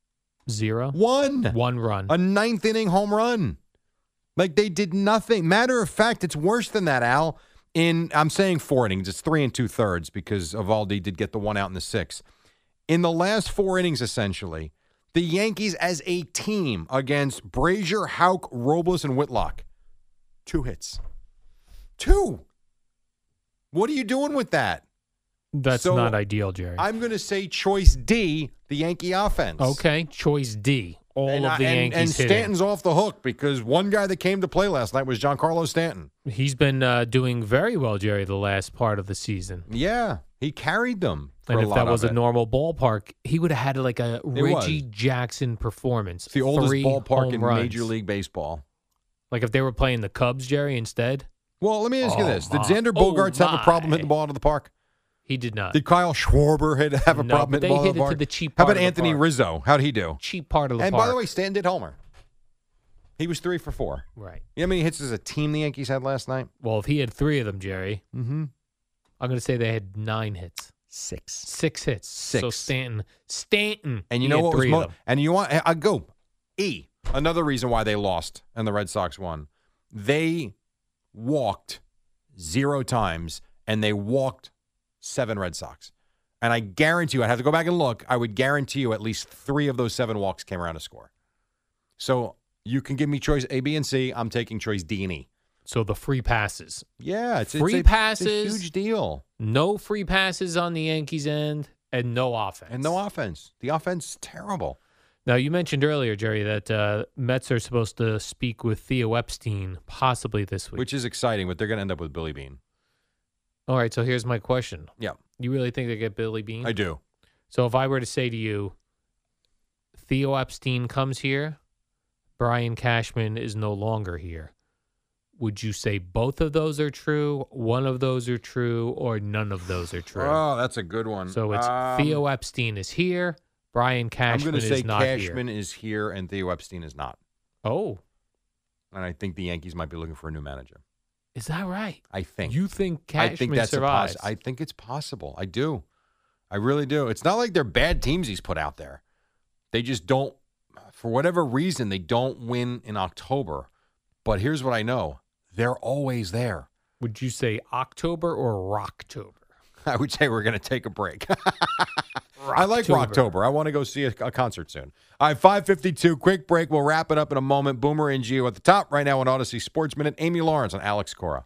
0. 1. 1 run. A 9th inning home run. Like, they did nothing. Matter of fact, it's worse than that, Al. I'm saying 4 innings. It's 3 2/3 because Eovaldi did get the 1 out in the 6th. In the last 4 innings, essentially, the Yankees as a team against Brazier, Houck, Robles, and Whitlock, 2 hits. 2. What are you doing with that? That's So, not ideal, Jerry. I'm going to say choice D, the Yankee offense. Okay, choice D. All of the Yankees and hitting. Stanton's off the hook because one guy that came to play last night was Giancarlo Stanton. He's been doing very well, Jerry, the last part of the season. Yeah, he carried them. For And a if lot that was of a it. normal ballpark, he would have had like a was. Reggie Jackson performance. It's the oldest 3 ballpark home in runs. Major League Baseball. Like if they were playing the Cubs, Jerry, instead? Well, let me ask you Oh, this. Did my. Xander Bogaerts have a problem my. hitting the ball out of the park? He did not. Did Kyle Schwarber have a No, problem but hitting the ball they out of hit the it park? to the cheap How part about of the Anthony park. Rizzo? How'd he do? Cheap part of the And park. by the way, Stanton did homer. He was 3 for 4. Right. You know how many hits as a team the Yankees had last night? Well, if he had 3 of them, Jerry, Mm-hmm. I'm going to say they had 9 hits. 6. 6 hits. 6. So Stanton. And you he know had what was 3 of them. and you want I go E. Another reason why they lost and the Red Sox won. They walked 0 times and they walked 7 Red Sox. And I guarantee you, I'd have to go back and look, I would guarantee you at least 3 of those 7 walks came around to score. So you can give me choice A, B, and C. I'm taking choice D and E. So the free passes. Yeah, it's Free It's passes. a huge deal. No free passes on the Yankees' end and no offense. And no offense. The offense is terrible. Now, you mentioned earlier, Jerry, that Mets are supposed to speak with Theo Epstein possibly this week. Which is exciting, but they're going to end up with Billy Beane. All right, so here's my question. Yeah. You really think they get Billy Beane? I do. So if I were to say to you, Theo Epstein comes here, Brian Cashman is no longer here, would you say both of those are true, one of those are true, or none of those are true? Oh, that's a good one. So it's Theo Epstein is here, Brian I'm Cashman going to say is not Cashman here. is here and Theo Epstein is not. Oh, And I think the Yankees might be looking for a new manager. is that right? I think. You think I Cashman think that's survives? I think it's possible. I do. I really do. It's not like they're bad teams he's put out there. They just don't, for whatever reason, they don't win in October. But here's what I know. They're always there. Would you say October or Rocktober? I would say we're going to take a break. I like Rocktober. I want to go see a concert soon. All right, 5:52, quick break. We'll wrap it up in a moment. Boomer and Gio at the top right now on Odyssey Sports Minute. Amy Lawrence on Alex Cora.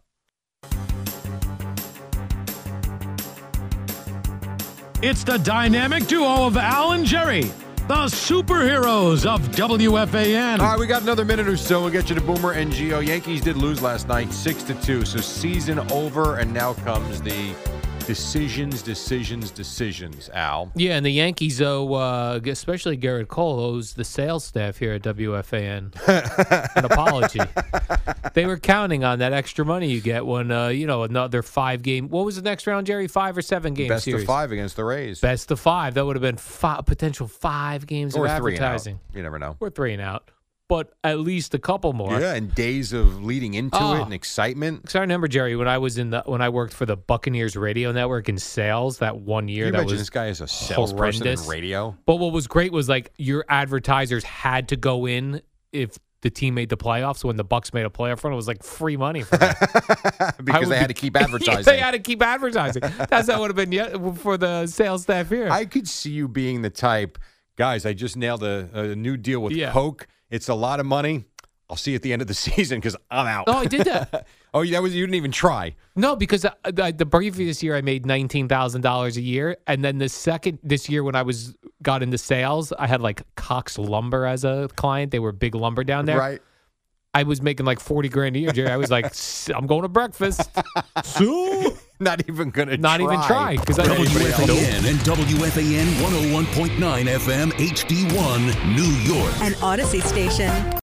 It's the dynamic duo of Al and Jerry, the superheroes of WFAN. All right, we got another minute or so. We'll get you to Boomer and Gio. Yankees did lose last night, 6-2. So season over, and now comes the decisions, Al. Yeah, and the Yankees owe, especially Garrett Cole, owes the sales staff here at WFAN an apology. They were counting on that extra money you get when, another 5-game. What was the next round, Jerry? 5 or 7 game Best series? of 5 against the Rays. Best of 5. That would have been potential 5 games or of 3 advertising. and out. You never know. Or 3 and out. But at least a couple more. Yeah, and days of leading into it and excitement. Because I remember, Jerry, when I worked for the Buccaneers radio network in sales that one year, Can you that imagine was this guy is a salesperson in horrendous. radio. But what was great was like your advertisers had to go in if the team made the playoffs. When the Bucs made a playoff run, it was like free money for that. Because they had to keep advertising. They had to keep advertising. That's how it would have been for the sales staff here. I could see you being the type, guys, I just nailed a new deal with Coke. It's a lot of money. I'll see you at the end of the season because I'm out. Oh, I did that. You didn't even try. No, because the previous year I made $19,000 a year, and then this year when I got into sales, I had like Cox Lumber as a client. They were big lumber down there. Right. I was making like $40,000 a year, Jerry. I was like, I'm going to breakfast. Not even gonna. Not even try because I WFAN and WFAN 101.9 FM HD1 New York. An Odyssey station.